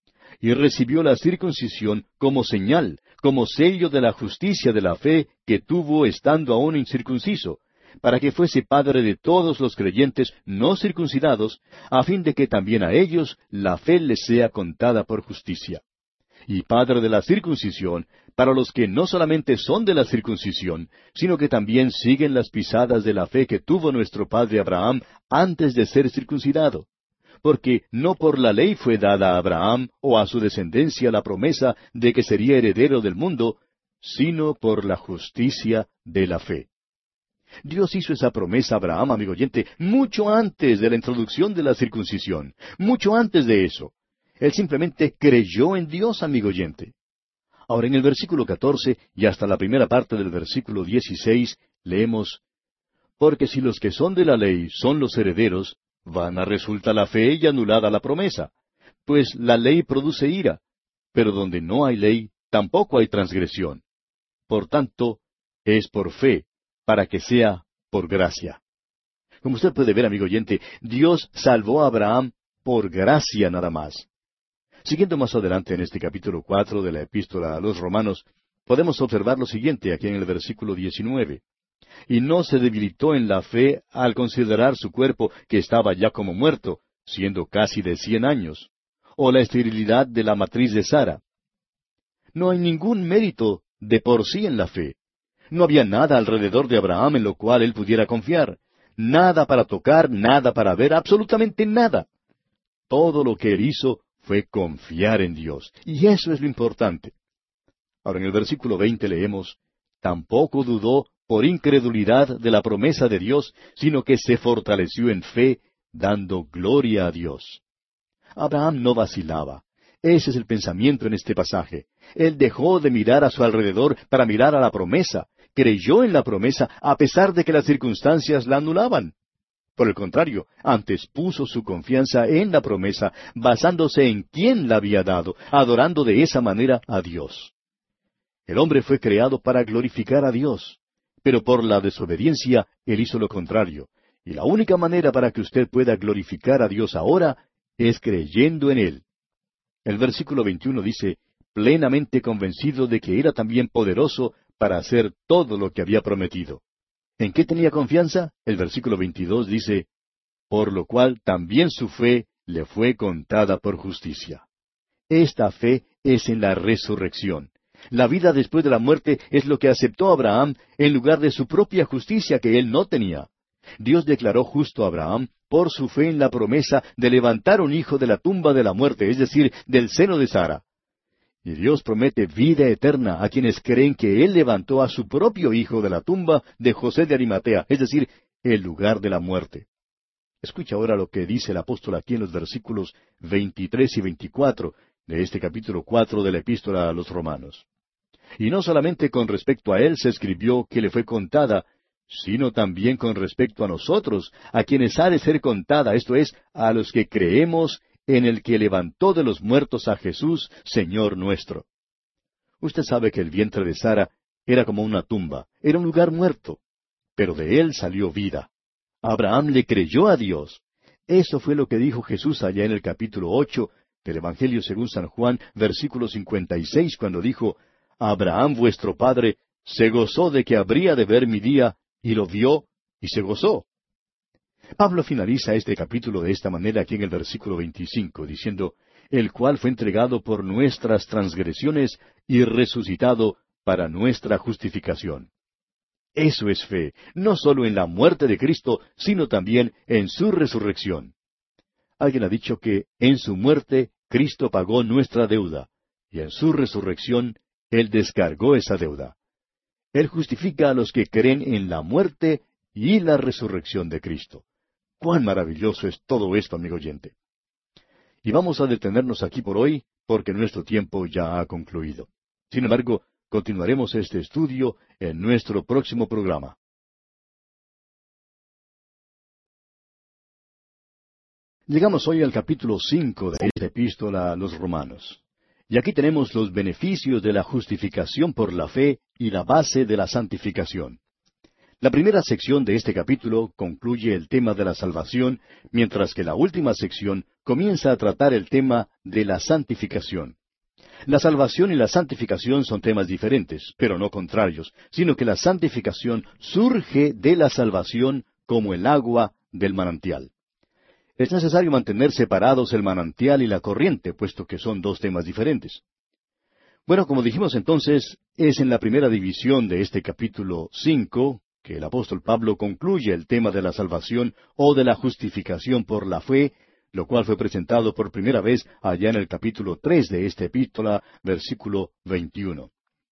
A: Y recibió la circuncisión como señal, como sello de la justicia de la fe que tuvo estando aún incircunciso, para que fuese padre de todos los creyentes no circuncidados, a fin de que también a ellos la fe les sea contada por justicia. Y padre de la circuncisión, para los que no solamente son de la circuncisión, sino que también siguen las pisadas de la fe que tuvo nuestro padre Abraham antes de ser circuncidado. Porque no por la ley fue dada a Abraham o a su descendencia la promesa de que sería heredero del mundo, sino por la justicia de la fe. Dios hizo esa promesa a Abraham, amigo oyente, mucho antes de la introducción de la circuncisión, mucho antes de eso. Él simplemente creyó en Dios, amigo oyente. Ahora, en el versículo catorce y hasta la primera parte del versículo dieciséis, leemos, Porque si los que son de la ley son los herederos, vana resulta la fe y anulada la promesa. Pues la ley produce ira, pero donde no hay ley, tampoco hay transgresión. Por tanto, es por fe, para que sea por gracia. Como usted puede ver, amigo oyente, Dios salvó a Abraham por gracia nada más. Siguiendo más adelante en este capítulo cuatro de la epístola a los Romanos, podemos observar lo siguiente aquí en el versículo diecinueve. Y no se debilitó en la fe al considerar su cuerpo que estaba ya como muerto, siendo casi de cien años, o la esterilidad de la matriz de Sara. No hay ningún mérito de por sí en la fe. No había nada alrededor de Abraham en lo cual él pudiera confiar. Nada para tocar, nada para ver, absolutamente nada. Todo lo que él hizo fue confiar en Dios. Y eso es lo importante. Ahora en el versículo veinte leemos, tampoco dudó por incredulidad de la promesa de Dios, sino que se fortaleció en fe, dando gloria a Dios. Abraham no vacilaba. Ese es el pensamiento en este pasaje. Él dejó de mirar a su alrededor para mirar a la promesa. Creyó en la promesa a pesar de que las circunstancias la anulaban. Por el contrario, antes puso su confianza en la promesa, basándose en quién la había dado, adorando de esa manera a Dios. El hombre fue creado para glorificar a Dios, pero por la desobediencia él hizo lo contrario. Y la única manera para que usted pueda glorificar a Dios ahora es creyendo en Él. El versículo veintiuno dice, plenamente convencido de que era también poderoso para hacer todo lo que había prometido. ¿En qué tenía confianza? El versículo veintidós dice, por lo cual también su fe le fue contada por justicia. Esta fe es en la resurrección. La vida después de la muerte es lo que aceptó Abraham en lugar de su propia justicia que él no tenía. Dios declaró justo a Abraham por su fe en la promesa de levantar un hijo de la tumba de la muerte, es decir, del seno de Sara. Y Dios promete vida eterna a quienes creen que Él levantó a su propio hijo de la tumba de José de Arimatea, es decir, el lugar de la muerte. Escucha ahora lo que dice el apóstol aquí en los versículos veintitrés y veinticuatro de este capítulo cuatro de la epístola a los Romanos. Y no solamente con respecto a Él se escribió que le fue contada, sino también con respecto a nosotros, a quienes ha de ser contada, esto es, a los que creemos en el que levantó de los muertos a Jesús, Señor nuestro. Usted sabe que el vientre de Sara era como una tumba, era un lugar muerto, pero de él salió vida. Abraham le creyó a Dios. Eso fue lo que dijo Jesús allá en el capítulo ocho del Evangelio según San Juan, versículo cincuenta y seis, cuando dijo, Abraham vuestro padre se gozó de que habría de ver mi día, y lo vio, y se gozó. Pablo finaliza este capítulo de esta manera aquí en el versículo veinticinco, diciendo, el cual fue entregado por nuestras transgresiones y resucitado para nuestra justificación. Eso es fe, no solo en la muerte de Cristo, sino también en su resurrección. Alguien ha dicho que en su muerte Cristo pagó nuestra deuda, y en su resurrección Él descargó esa deuda. Él justifica a los que creen en la muerte y la resurrección de Cristo. ¡Cuán maravilloso es todo esto, amigo oyente! Y vamos a detenernos aquí por hoy, porque nuestro tiempo ya ha concluido. Sin embargo, continuaremos este estudio en nuestro próximo programa. Llegamos hoy al capítulo cinco de esta epístola a los Romanos. Y aquí tenemos los beneficios de la justificación por la fe y la base de la santificación. La primera sección de este capítulo concluye el tema de la salvación, mientras que la última sección comienza a tratar el tema de la santificación. La salvación y la santificación son temas diferentes, pero no contrarios, sino que la santificación surge de la salvación como el agua del manantial. Es necesario mantener separados el manantial y la corriente, puesto que son dos temas diferentes. Bueno, como dijimos entonces, es en la primera división de este capítulo cinco que el apóstol Pablo concluye el tema de la salvación o de la justificación por la fe, lo cual fue presentado por primera vez allá en el capítulo tres de esta epístola, versículo veintiuno.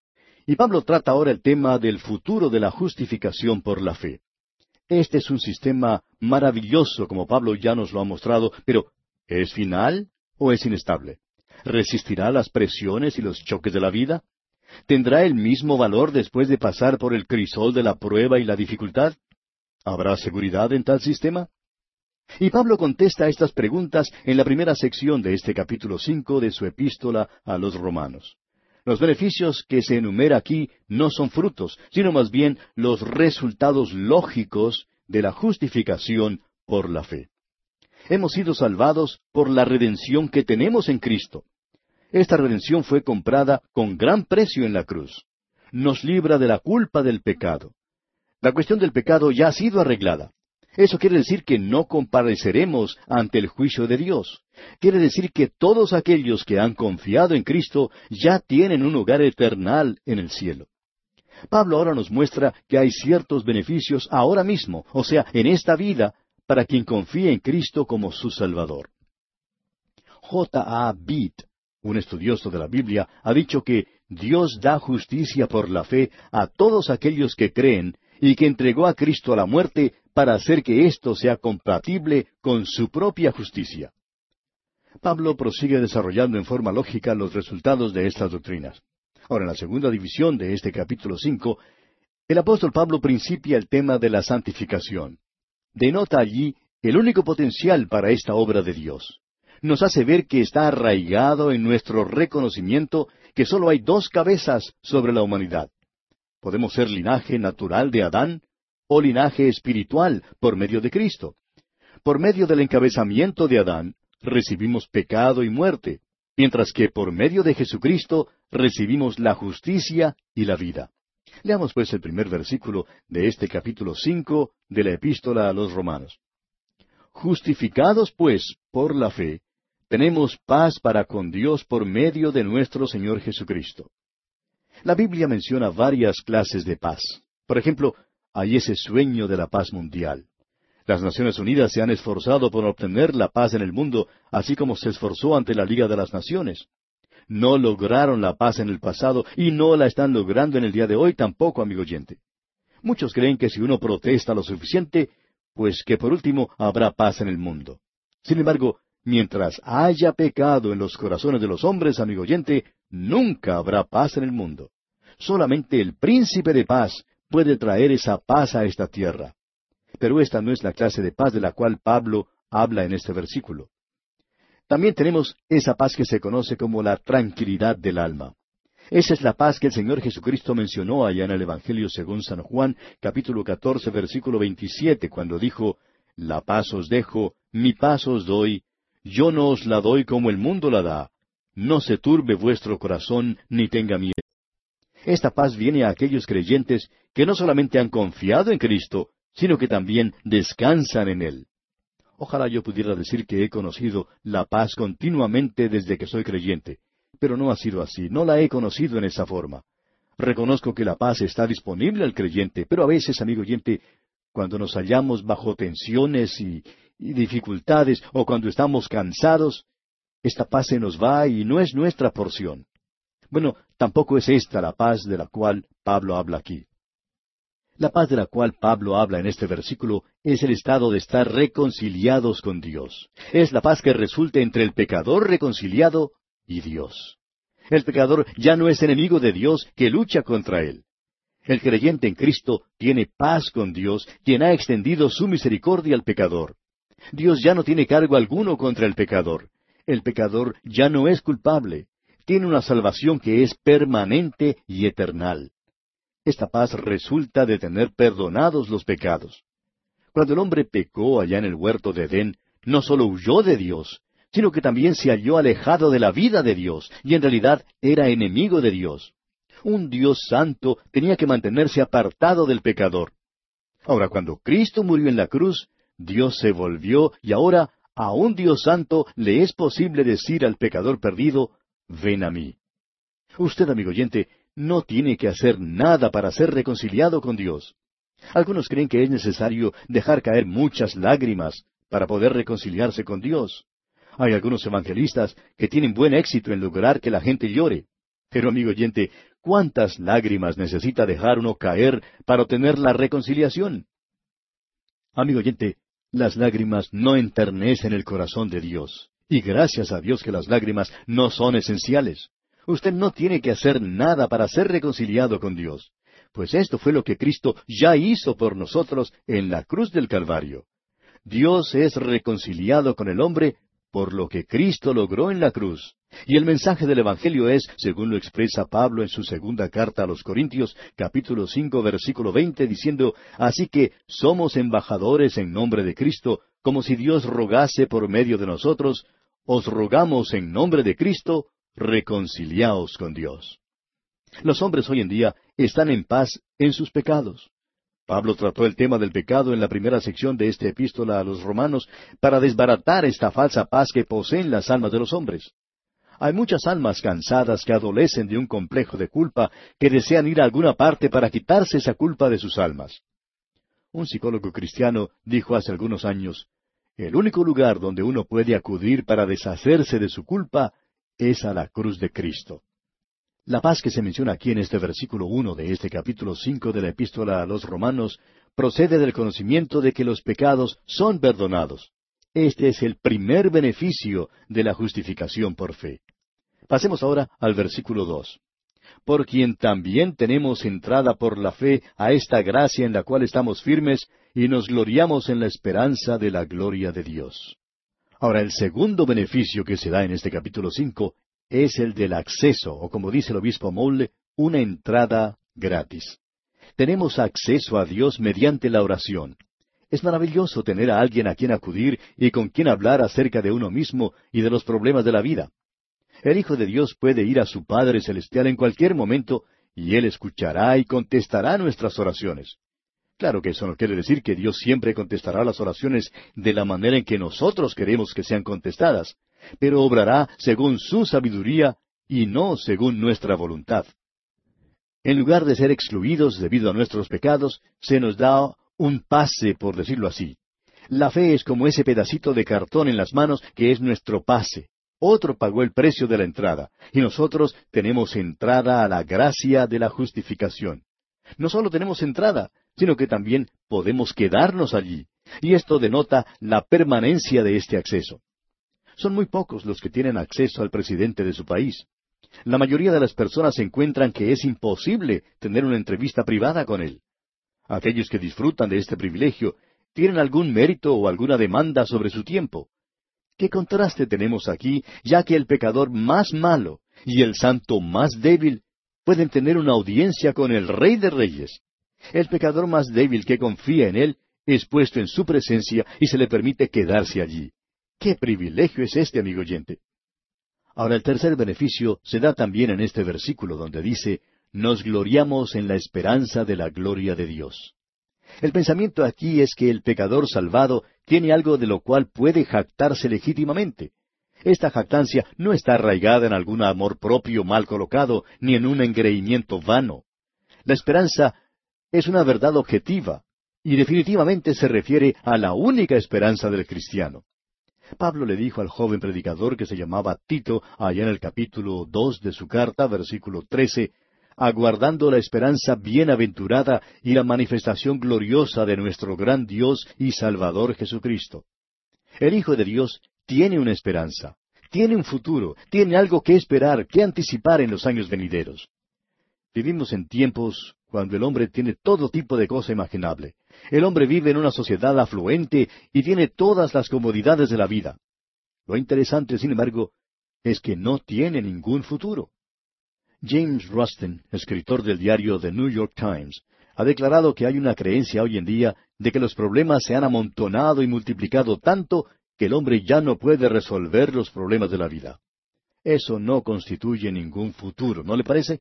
A: Y Pablo trata ahora el tema del futuro de la justificación por la fe. Este es un sistema maravilloso, como Pablo ya nos lo ha mostrado, pero ¿es final o es inestable? ¿Resistirá las presiones y los choques de la vida? ¿Tendrá el mismo valor después de pasar por el crisol de la prueba y la dificultad? ¿Habrá seguridad en tal sistema? Y Pablo contesta a estas preguntas en la primera sección de este capítulo cinco de su epístola a los Romanos. Los beneficios que se enumera aquí no son frutos, sino más bien los resultados lógicos de la justificación por la fe. Hemos sido salvados por la redención que tenemos en Cristo. Esta redención fue comprada con gran precio en la cruz. Nos libra de la culpa del pecado. La cuestión del pecado ya ha sido arreglada. Eso quiere decir que no compareceremos ante el juicio de Dios. Quiere decir que todos aquellos que han confiado en Cristo ya tienen un hogar eternal en el cielo. Pablo ahora nos muestra que hay ciertos beneficios ahora mismo, o sea, en esta vida, para quien confía en Cristo como su Salvador. J. A. Beat, un estudioso de la Biblia, ha dicho que Dios da justicia por la fe a todos aquellos que creen y que entregó a Cristo a la muerte para hacer que ésto sea compatible con su propia justicia. Pablo prosigue desarrollando en forma lógica los resultados de estas doctrinas. Ahora, en la segunda división de este capítulo cinco, el apóstol Pablo principia el tema de la santificación. Denota allí el único potencial para esta obra de Dios. Nos hace ver que está arraigado en nuestro reconocimiento que sólo hay dos cabezas sobre la humanidad. Podemos ser linaje natural de Adán o linaje espiritual por medio de Cristo. Por medio del encabezamiento de Adán, recibimos pecado y muerte, mientras que por medio de Jesucristo recibimos la justicia y la vida. Leamos pues el primer versículo de este capítulo cinco de la Epístola a los Romanos. Justificados pues por la fe, tenemos paz para con Dios por medio de nuestro Señor Jesucristo. La Biblia menciona varias clases de paz. Por ejemplo, hay ese sueño de la paz mundial. Las Naciones Unidas se han esforzado por obtener la paz en el mundo, así como se esforzó ante la Liga de las Naciones. No lograron la paz en el pasado y no la están logrando en el día de hoy tampoco, amigo oyente. Muchos creen que si uno protesta lo suficiente, pues que por último habrá paz en el mundo. Sin embargo, mientras haya pecado en los corazones de los hombres, amigo oyente, nunca habrá paz en el mundo. Solamente el príncipe de paz puede traer esa paz a esta tierra. Pero esta no es la clase de paz de la cual Pablo habla en este versículo. También tenemos esa paz que se conoce como la tranquilidad del alma. Esa es la paz que el Señor Jesucristo mencionó allá en el Evangelio según San Juan, capítulo catorce, versículo veintisiete, cuando dijo, «La paz os dejo, mi paz os doy, yo no os la doy como el mundo la da. No se turbe vuestro corazón, ni tenga miedo». Esta paz viene a aquellos creyentes que no solamente han confiado en Cristo, sino que también descansan en Él. Ojalá yo pudiera decir que he conocido la paz continuamente desde que soy creyente, pero no ha sido así, no la he conocido en esa forma. Reconozco que la paz está disponible al creyente, pero a veces, amigo oyente, cuando nos hallamos bajo tensiones y, y dificultades, o cuando estamos cansados, esta paz se nos va y no es nuestra porción. Bueno, tampoco es esta la paz de la cual Pablo habla aquí. La paz de la cual Pablo habla en este versículo es el estado de estar reconciliados con Dios. Es la paz que resulta entre el pecador reconciliado y Dios. El pecador ya no es enemigo de Dios que lucha contra él. El creyente en Cristo tiene paz con Dios, quien ha extendido su misericordia al pecador. Dios ya no tiene cargo alguno contra el pecador. El pecador ya no es culpable. Tiene una salvación que es permanente y eternal. Esta paz resulta de tener perdonados los pecados. Cuando el hombre pecó allá en el huerto de Edén, no solo huyó de Dios, sino que también se halló alejado de la vida de Dios, y en realidad era enemigo de Dios. Un Dios santo tenía que mantenerse apartado del pecador. Ahora, cuando Cristo murió en la cruz, Dios se volvió, y ahora a un Dios santo le es posible decir al pecador perdido, «Ven a mí». Usted, amigo oyente, no tiene que hacer nada para ser reconciliado con Dios. Algunos creen que es necesario dejar caer muchas lágrimas para poder reconciliarse con Dios. Hay algunos evangelistas que tienen buen éxito en lograr que la gente llore. Pero, amigo oyente, ¿cuántas lágrimas necesita dejar uno caer para obtener la reconciliación? Amigo oyente, las lágrimas no enternecen el corazón de Dios. Y gracias a Dios que las lágrimas no son esenciales. Usted no tiene que hacer nada para ser reconciliado con Dios, pues esto fue lo que Cristo ya hizo por nosotros en la cruz del Calvario. Dios es reconciliado con el hombre por lo que Cristo logró en la cruz. Y el mensaje del Evangelio es, según lo expresa Pablo en su segunda carta a los Corintios, capítulo cinco, versículo veinte, diciendo, «Así que somos embajadores en nombre de Cristo, como si Dios rogase por medio de nosotros, os rogamos en nombre de Cristo, reconciliaos con Dios». Los hombres hoy en día están en paz en sus pecados. Pablo trató el tema del pecado en la primera sección de esta epístola a los Romanos para desbaratar esta falsa paz que poseen las almas de los hombres. Hay muchas almas cansadas que adolecen de un complejo de culpa, que desean ir a alguna parte para quitarse esa culpa de sus almas. Un psicólogo cristiano dijo hace algunos años, «El único lugar donde uno puede acudir para deshacerse de su culpa es a la cruz de Cristo». La paz que se menciona aquí en este versículo uno de este capítulo cinco de la Epístola a los Romanos procede del conocimiento de que los pecados son perdonados. Este es el primer beneficio de la justificación por fe. Pasemos ahora al versículo dos. Por quien también tenemos entrada por la fe a esta gracia en la cual estamos firmes y nos gloriamos en la esperanza de la gloria de Dios. Ahora, el segundo beneficio que se da en este capítulo cinco es el del acceso, o como dice el obispo Moule, una entrada gratis. Tenemos acceso a Dios mediante la oración. Es maravilloso tener a alguien a quien acudir y con quien hablar acerca de uno mismo y de los problemas de la vida. El Hijo de Dios puede ir a su Padre Celestial en cualquier momento y Él escuchará y contestará nuestras oraciones. Claro que eso no quiere decir que Dios siempre contestará las oraciones de la manera en que nosotros queremos que sean contestadas, pero obrará según su sabiduría y no según nuestra voluntad. En lugar de ser excluidos debido a nuestros pecados, se nos da un pase, por decirlo así. La fe es como ese pedacito de cartón en las manos que es nuestro pase. Otro pagó el precio de la entrada, y nosotros tenemos entrada a la gracia de la justificación. No solo tenemos entrada, sino que también podemos quedarnos allí, y esto denota la permanencia de este acceso. Son muy pocos los que tienen acceso al presidente de su país. La mayoría de las personas encuentran que es imposible tener una entrevista privada con él. Aquellos que disfrutan de este privilegio tienen algún mérito o alguna demanda sobre su tiempo. ¿Qué contraste tenemos aquí, ya que el pecador más malo y el santo más débil pueden tener una audiencia con el Rey de Reyes? El pecador más débil que confía en él es puesto en su presencia y se le permite quedarse allí. ¡Qué privilegio es este, amigo oyente! Ahora, el tercer beneficio se da también en este versículo donde dice, nos gloriamos en la esperanza de la gloria de Dios. El pensamiento aquí es que el pecador salvado tiene algo de lo cual puede jactarse legítimamente. Esta jactancia no está arraigada en algún amor propio mal colocado, ni en un engreimiento vano. La esperanza es una verdad objetiva, y definitivamente se refiere a la única esperanza del cristiano. Pablo le dijo al joven predicador que se llamaba Tito, allá en el capítulo dos de su carta, versículo trece, aguardando la esperanza bienaventurada y la manifestación gloriosa de nuestro gran Dios y Salvador Jesucristo. El Hijo de Dios tiene una esperanza, tiene un futuro, tiene algo que esperar, que anticipar en los años venideros. Vivimos en tiempos cuando el hombre tiene todo tipo de cosa imaginable. El hombre vive en una sociedad afluente y tiene todas las comodidades de la vida. Lo interesante, sin embargo, es que no tiene ningún futuro. James Rustin, escritor del diario The New York Times, ha declarado que hay una creencia hoy en día de que los problemas se han amontonado y multiplicado tanto que el hombre ya no puede resolver los problemas de la vida. Eso no constituye ningún futuro, ¿no le parece?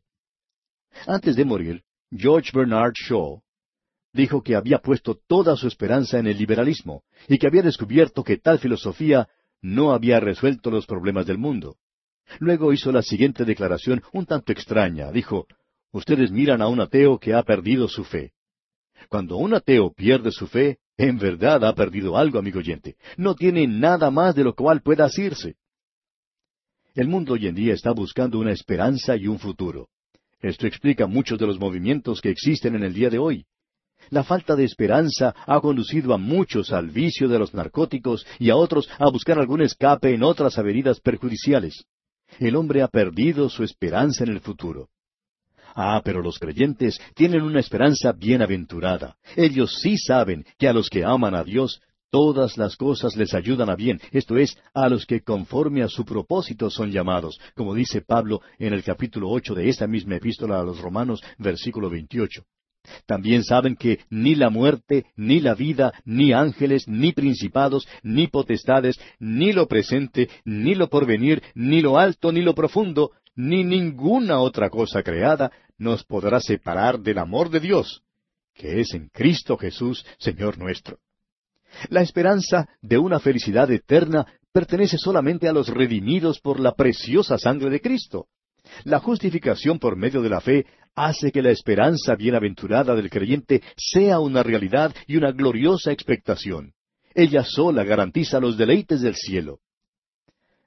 A: Antes de morir, George Bernard Shaw dijo que había puesto toda su esperanza en el liberalismo y que había descubierto que tal filosofía no había resuelto los problemas del mundo. Luego hizo la siguiente declaración un tanto extraña. Dijo, ustedes miran a un ateo que ha perdido su fe. Cuando un ateo pierde su fe, en verdad ha perdido algo, amigo oyente. No tiene nada más de lo cual pueda asirse. El mundo hoy en día está buscando una esperanza y un futuro. Esto explica muchos de los movimientos que existen en el día de hoy. La falta de esperanza ha conducido a muchos al vicio de los narcóticos y a otros a buscar algún escape en otras avenidas perjudiciales. El hombre ha perdido su esperanza en el futuro. Ah, pero los creyentes tienen una esperanza bienaventurada. Ellos sí saben que a los que aman a Dios, todas las cosas les ayudan a bien, esto es, a los que conforme a su propósito son llamados, como dice Pablo en el capítulo ocho de esta misma epístola a los Romanos, versículo veintiocho. También saben que ni la muerte, ni la vida, ni ángeles, ni principados, ni potestades, ni lo presente, ni lo porvenir, ni lo alto, ni lo profundo, ni ninguna otra cosa creada nos podrá separar del amor de Dios, que es en Cristo Jesús, Señor nuestro. La esperanza de una felicidad eterna pertenece solamente a los redimidos por la preciosa sangre de Cristo. La justificación por medio de la fe hace que la esperanza bienaventurada del creyente sea una realidad y una gloriosa expectación. Ella sola garantiza los deleites del cielo.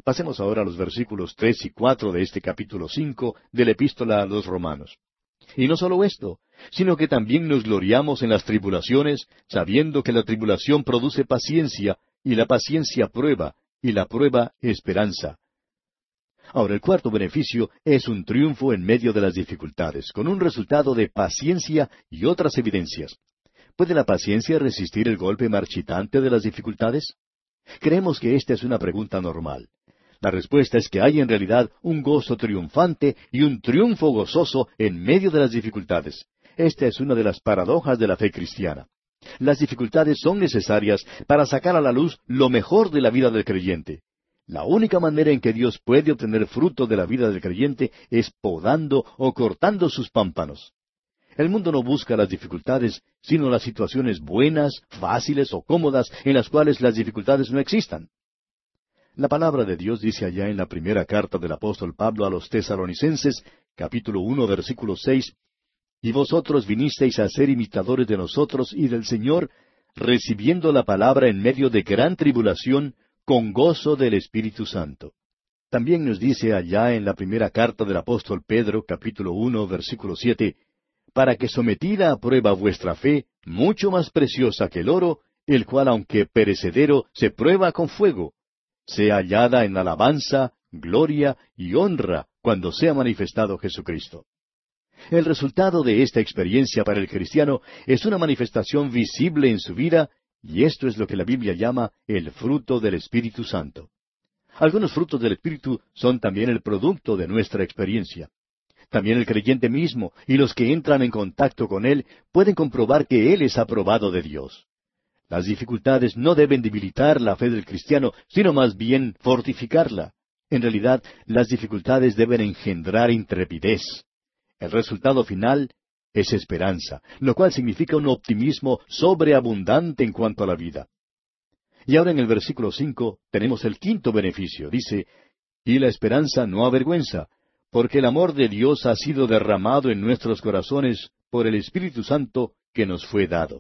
A: Pasemos ahora a los versículos tres y cuatro de este capítulo cinco de la Epístola a los Romanos. Y no solo esto, sino que también nos gloriamos en las tribulaciones, sabiendo que la tribulación produce paciencia, y la paciencia prueba, y la prueba esperanza. Ahora, el cuarto beneficio es un triunfo en medio de las dificultades, con un resultado de paciencia y otras evidencias. ¿Puede la paciencia resistir el golpe marchitante de las dificultades? Creemos que esta es una pregunta normal. La respuesta es que hay en realidad un gozo triunfante y un triunfo gozoso en medio de las dificultades. Esta es una de las paradojas de la fe cristiana. Las dificultades son necesarias para sacar a la luz lo mejor de la vida del creyente. La única manera en que Dios puede obtener fruto de la vida del creyente es podando o cortando sus pámpanos. El mundo no busca las dificultades, sino las situaciones buenas, fáciles o cómodas en las cuales las dificultades no existan. La palabra de Dios dice allá en la primera carta del apóstol Pablo a los Tesalonicenses, capítulo uno, versículo seis, «Y vosotros vinisteis a ser imitadores de nosotros y del Señor, recibiendo la palabra en medio de gran tribulación, con gozo del Espíritu Santo». También nos dice allá en la primera carta del apóstol Pedro, capítulo uno, versículo siete, «Para que sometida a prueba vuestra fe, mucho más preciosa que el oro, el cual aunque perecedero, se prueba con fuego, sea hallada en alabanza, gloria y honra cuando sea manifestado Jesucristo». El resultado de esta experiencia para el cristiano es una manifestación visible en su vida, y esto es lo que la Biblia llama el fruto del Espíritu Santo. Algunos frutos del Espíritu son también el producto de nuestra experiencia. También el creyente mismo y los que entran en contacto con Él pueden comprobar que Él es aprobado de Dios. Las dificultades no deben debilitar la fe del cristiano, sino más bien fortificarla. En realidad, las dificultades deben engendrar intrepidez. El resultado final es esperanza, lo cual significa un optimismo sobreabundante en cuanto a la vida. Y ahora en el versículo cinco tenemos el quinto beneficio. Dice, «Y la esperanza no avergüenza, porque el amor de Dios ha sido derramado en nuestros corazones por el Espíritu Santo que nos fue dado».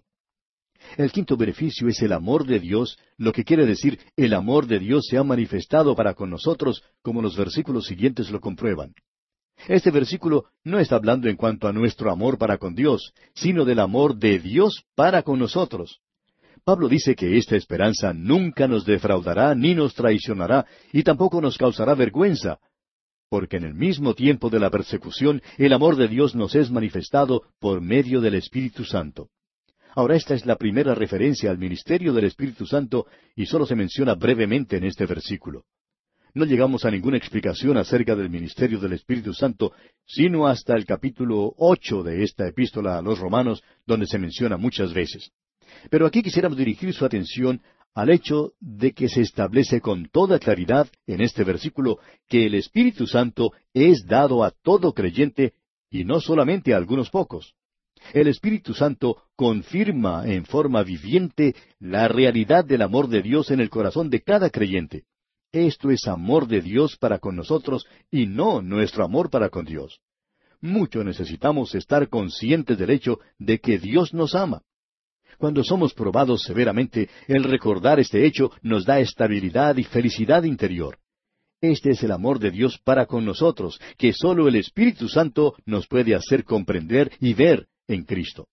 A: El quinto beneficio es el amor de Dios, lo que quiere decir el amor de Dios se ha manifestado para con nosotros, como los versículos siguientes lo comprueban. Este versículo no está hablando en cuanto a nuestro amor para con Dios, sino del amor de Dios para con nosotros. Pablo dice que esta esperanza nunca nos defraudará ni nos traicionará y tampoco nos causará vergüenza, porque en el mismo tiempo de la persecución el amor de Dios nos es manifestado por medio del Espíritu Santo. Ahora esta es la primera referencia al ministerio del Espíritu Santo y solo se menciona brevemente en este versículo. No llegamos a ninguna explicación acerca del ministerio del Espíritu Santo, sino hasta el capítulo ocho de esta epístola a los Romanos, donde se menciona muchas veces. Pero aquí quisiéramos dirigir su atención al hecho de que se establece con toda claridad en este versículo que el Espíritu Santo es dado a todo creyente y no solamente a algunos pocos. El Espíritu Santo confirma en forma viviente la realidad del amor de Dios en el corazón de cada creyente. Esto es amor de Dios para con nosotros y no nuestro amor para con Dios. Mucho necesitamos estar conscientes del hecho de que Dios nos ama. Cuando somos probados severamente, el recordar este hecho nos da estabilidad y felicidad interior. Este es el amor de Dios para con nosotros, que sólo el Espíritu Santo nos puede hacer comprender y ver en Cristo.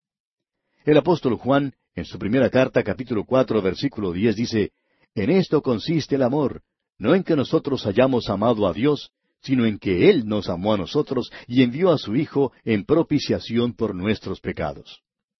A: El apóstol Juan, en su primera carta, capítulo cuatro, versículo diez, dice, «En esto consiste el amor, no en que nosotros hayamos amado a Dios, sino en que Él nos amó a nosotros y envió a su Hijo en propiciación por nuestros pecados».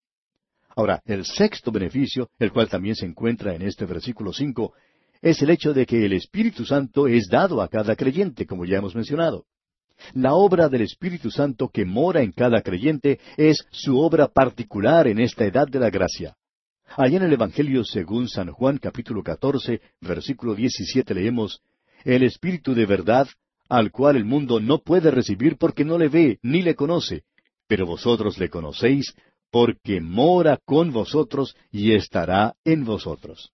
A: Ahora, el sexto beneficio, el cual también se encuentra en este versículo cinco, es el hecho de que el Espíritu Santo es dado a cada creyente, como ya hemos mencionado. La obra del Espíritu Santo que mora en cada creyente es su obra particular en esta edad de la gracia. Allá en el Evangelio según San Juan capítulo catorce, versículo diecisiete leemos, «El Espíritu de verdad, al cual el mundo no puede recibir porque no le ve ni le conoce, pero vosotros le conocéis, porque mora con vosotros y estará en vosotros».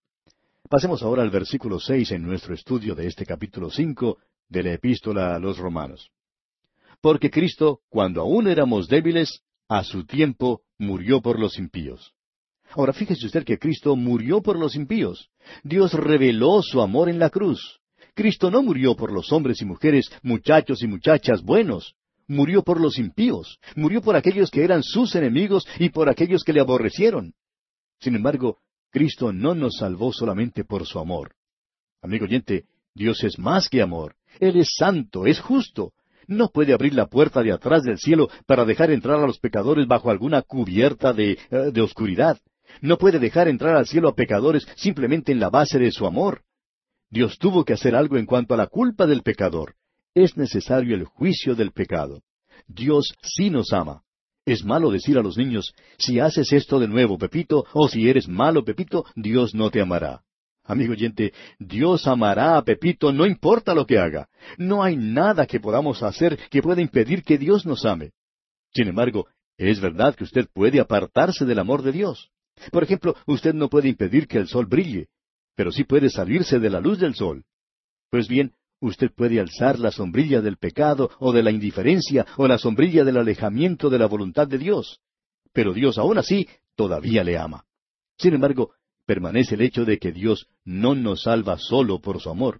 A: Pasemos ahora al versículo seis en nuestro estudio de este capítulo cinco de la Epístola a los Romanos. «Porque Cristo, cuando aún éramos débiles, a su tiempo murió por los impíos». Ahora fíjese usted que Cristo murió por los impíos. Dios reveló su amor en la cruz. Cristo no murió por los hombres y mujeres, muchachos y muchachas buenos. Murió por los impíos, murió por aquellos que eran sus enemigos y por aquellos que le aborrecieron. Sin embargo, Cristo no nos salvó solamente por su amor. Amigo oyente, Dios es más que amor. Él es santo, es justo. No puede abrir la puerta de atrás del cielo para dejar entrar a los pecadores bajo alguna cubierta de, eh, de oscuridad. No puede dejar entrar al cielo a pecadores simplemente en la base de su amor. Dios tuvo que hacer algo en cuanto a la culpa del pecador. Es necesario el juicio del pecado. Dios sí nos ama. Es malo decir a los niños, si haces esto de nuevo, Pepito, o si eres malo, Pepito, Dios no te amará. Amigo oyente, Dios amará a Pepito no importa lo que haga. No hay nada que podamos hacer que pueda impedir que Dios nos ame. Sin embargo, es verdad que usted puede apartarse del amor de Dios. Por ejemplo, usted no puede impedir que el sol brille, pero sí puede salirse de la luz del sol. Pues bien, usted puede alzar la sombrilla del pecado o de la indiferencia o la sombrilla del alejamiento de la voluntad de Dios. Pero Dios aún así todavía le ama. Sin embargo, permanece el hecho de que Dios no nos salva solo por su amor.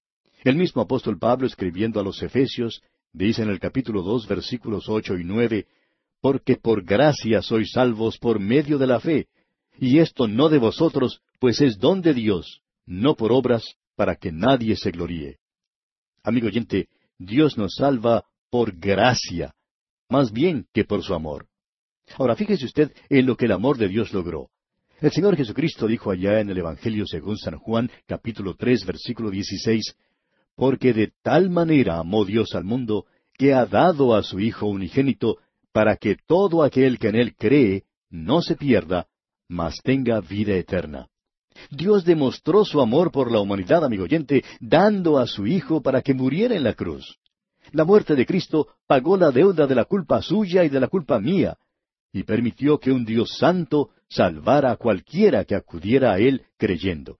A: El mismo apóstol Pablo, escribiendo a los Efesios, dice en el capítulo dos, versículos ocho y nueve, «Porque por gracia sois salvos por medio de la fe, y esto no de vosotros, pues es don de Dios, no por obras, para que nadie se gloríe». Amigo oyente, Dios nos salva por gracia, más bien que por su amor. Ahora fíjese usted en lo que el amor de Dios logró. El Señor Jesucristo dijo allá en el Evangelio según San Juan, capítulo tres, versículo dieciséis, «Porque de tal manera amó Dios al mundo, que ha dado a su Hijo unigénito, para que todo aquel que en Él cree no se pierda, mas tenga vida eterna». Dios demostró su amor por la humanidad, amigo oyente, dando a su Hijo para que muriera en la cruz. La muerte de Cristo pagó la deuda de la culpa suya y de la culpa mía, y permitió que un Dios santo salvara a cualquiera que acudiera a Él creyendo.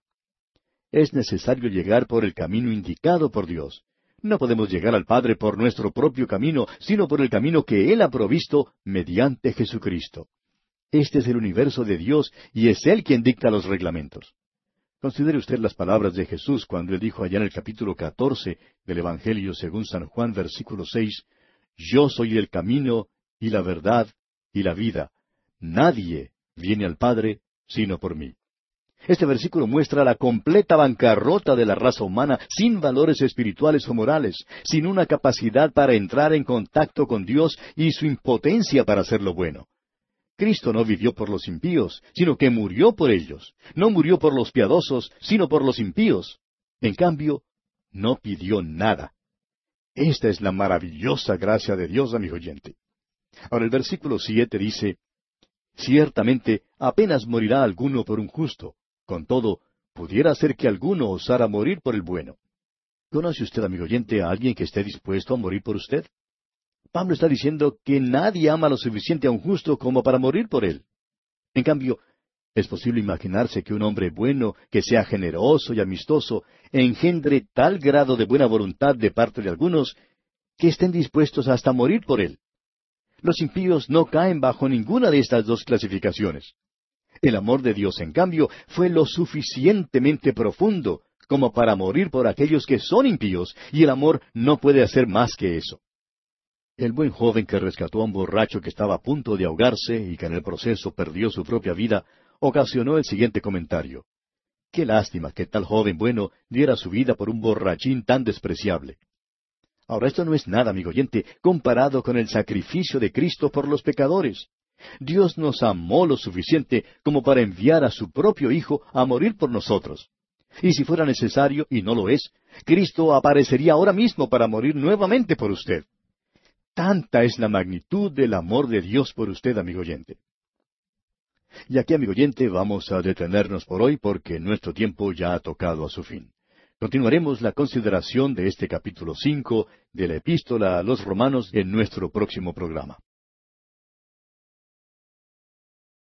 A: Es necesario llegar por el camino indicado por Dios. No podemos llegar al Padre por nuestro propio camino, sino por el camino que Él ha provisto mediante Jesucristo. Este es el universo de Dios y es Él quien dicta los reglamentos. Considere usted las palabras de Jesús cuando Él dijo allá en el capítulo catorce del Evangelio según San Juan, versículo seis, «Yo soy el camino y la verdad y la vida. Nadie viene al Padre sino por mí». Este versículo muestra la completa bancarrota de la raza humana sin valores espirituales o morales, sin una capacidad para entrar en contacto con Dios y su impotencia para hacer lo bueno. Cristo no vivió por los impíos, sino que murió por ellos. No murió por los piadosos, sino por los impíos. En cambio, no pidió nada. Esta es la maravillosa gracia de Dios, amigo oyente. Ahora el versículo siete dice, «Ciertamente apenas morirá alguno por un justo. Con todo, pudiera ser que alguno osara morir por el bueno». ¿Conoce usted, amigo oyente, a alguien que esté dispuesto a morir por usted? Pablo está diciendo que nadie ama lo suficiente a un justo como para morir por él. En cambio, es posible imaginarse que un hombre bueno, que sea generoso y amistoso, engendre tal grado de buena voluntad de parte de algunos, que estén dispuestos hasta morir por él. Los impíos no caen bajo ninguna de estas dos clasificaciones. El amor de Dios, en cambio, fue lo suficientemente profundo como para morir por aquellos que son impíos, y el amor no puede hacer más que eso. El buen joven que rescató a un borracho que estaba a punto de ahogarse y que en el proceso perdió su propia vida, ocasionó el siguiente comentario. «Qué lástima que tal joven bueno diera su vida por un borrachín tan despreciable». Ahora, esto no es nada, amigo oyente, comparado con el sacrificio de Cristo por los pecadores. Dios nos amó lo suficiente como para enviar a su propio Hijo a morir por nosotros. Y si fuera necesario, y no lo es, Cristo aparecería ahora mismo para morir nuevamente por usted. Tanta es la magnitud del amor de Dios por usted, amigo oyente. Y aquí, amigo oyente, vamos a detenernos por hoy porque nuestro tiempo ya ha tocado a su fin. Continuaremos la consideración de este capítulo cinco de la Epístola a los Romanos en nuestro próximo programa.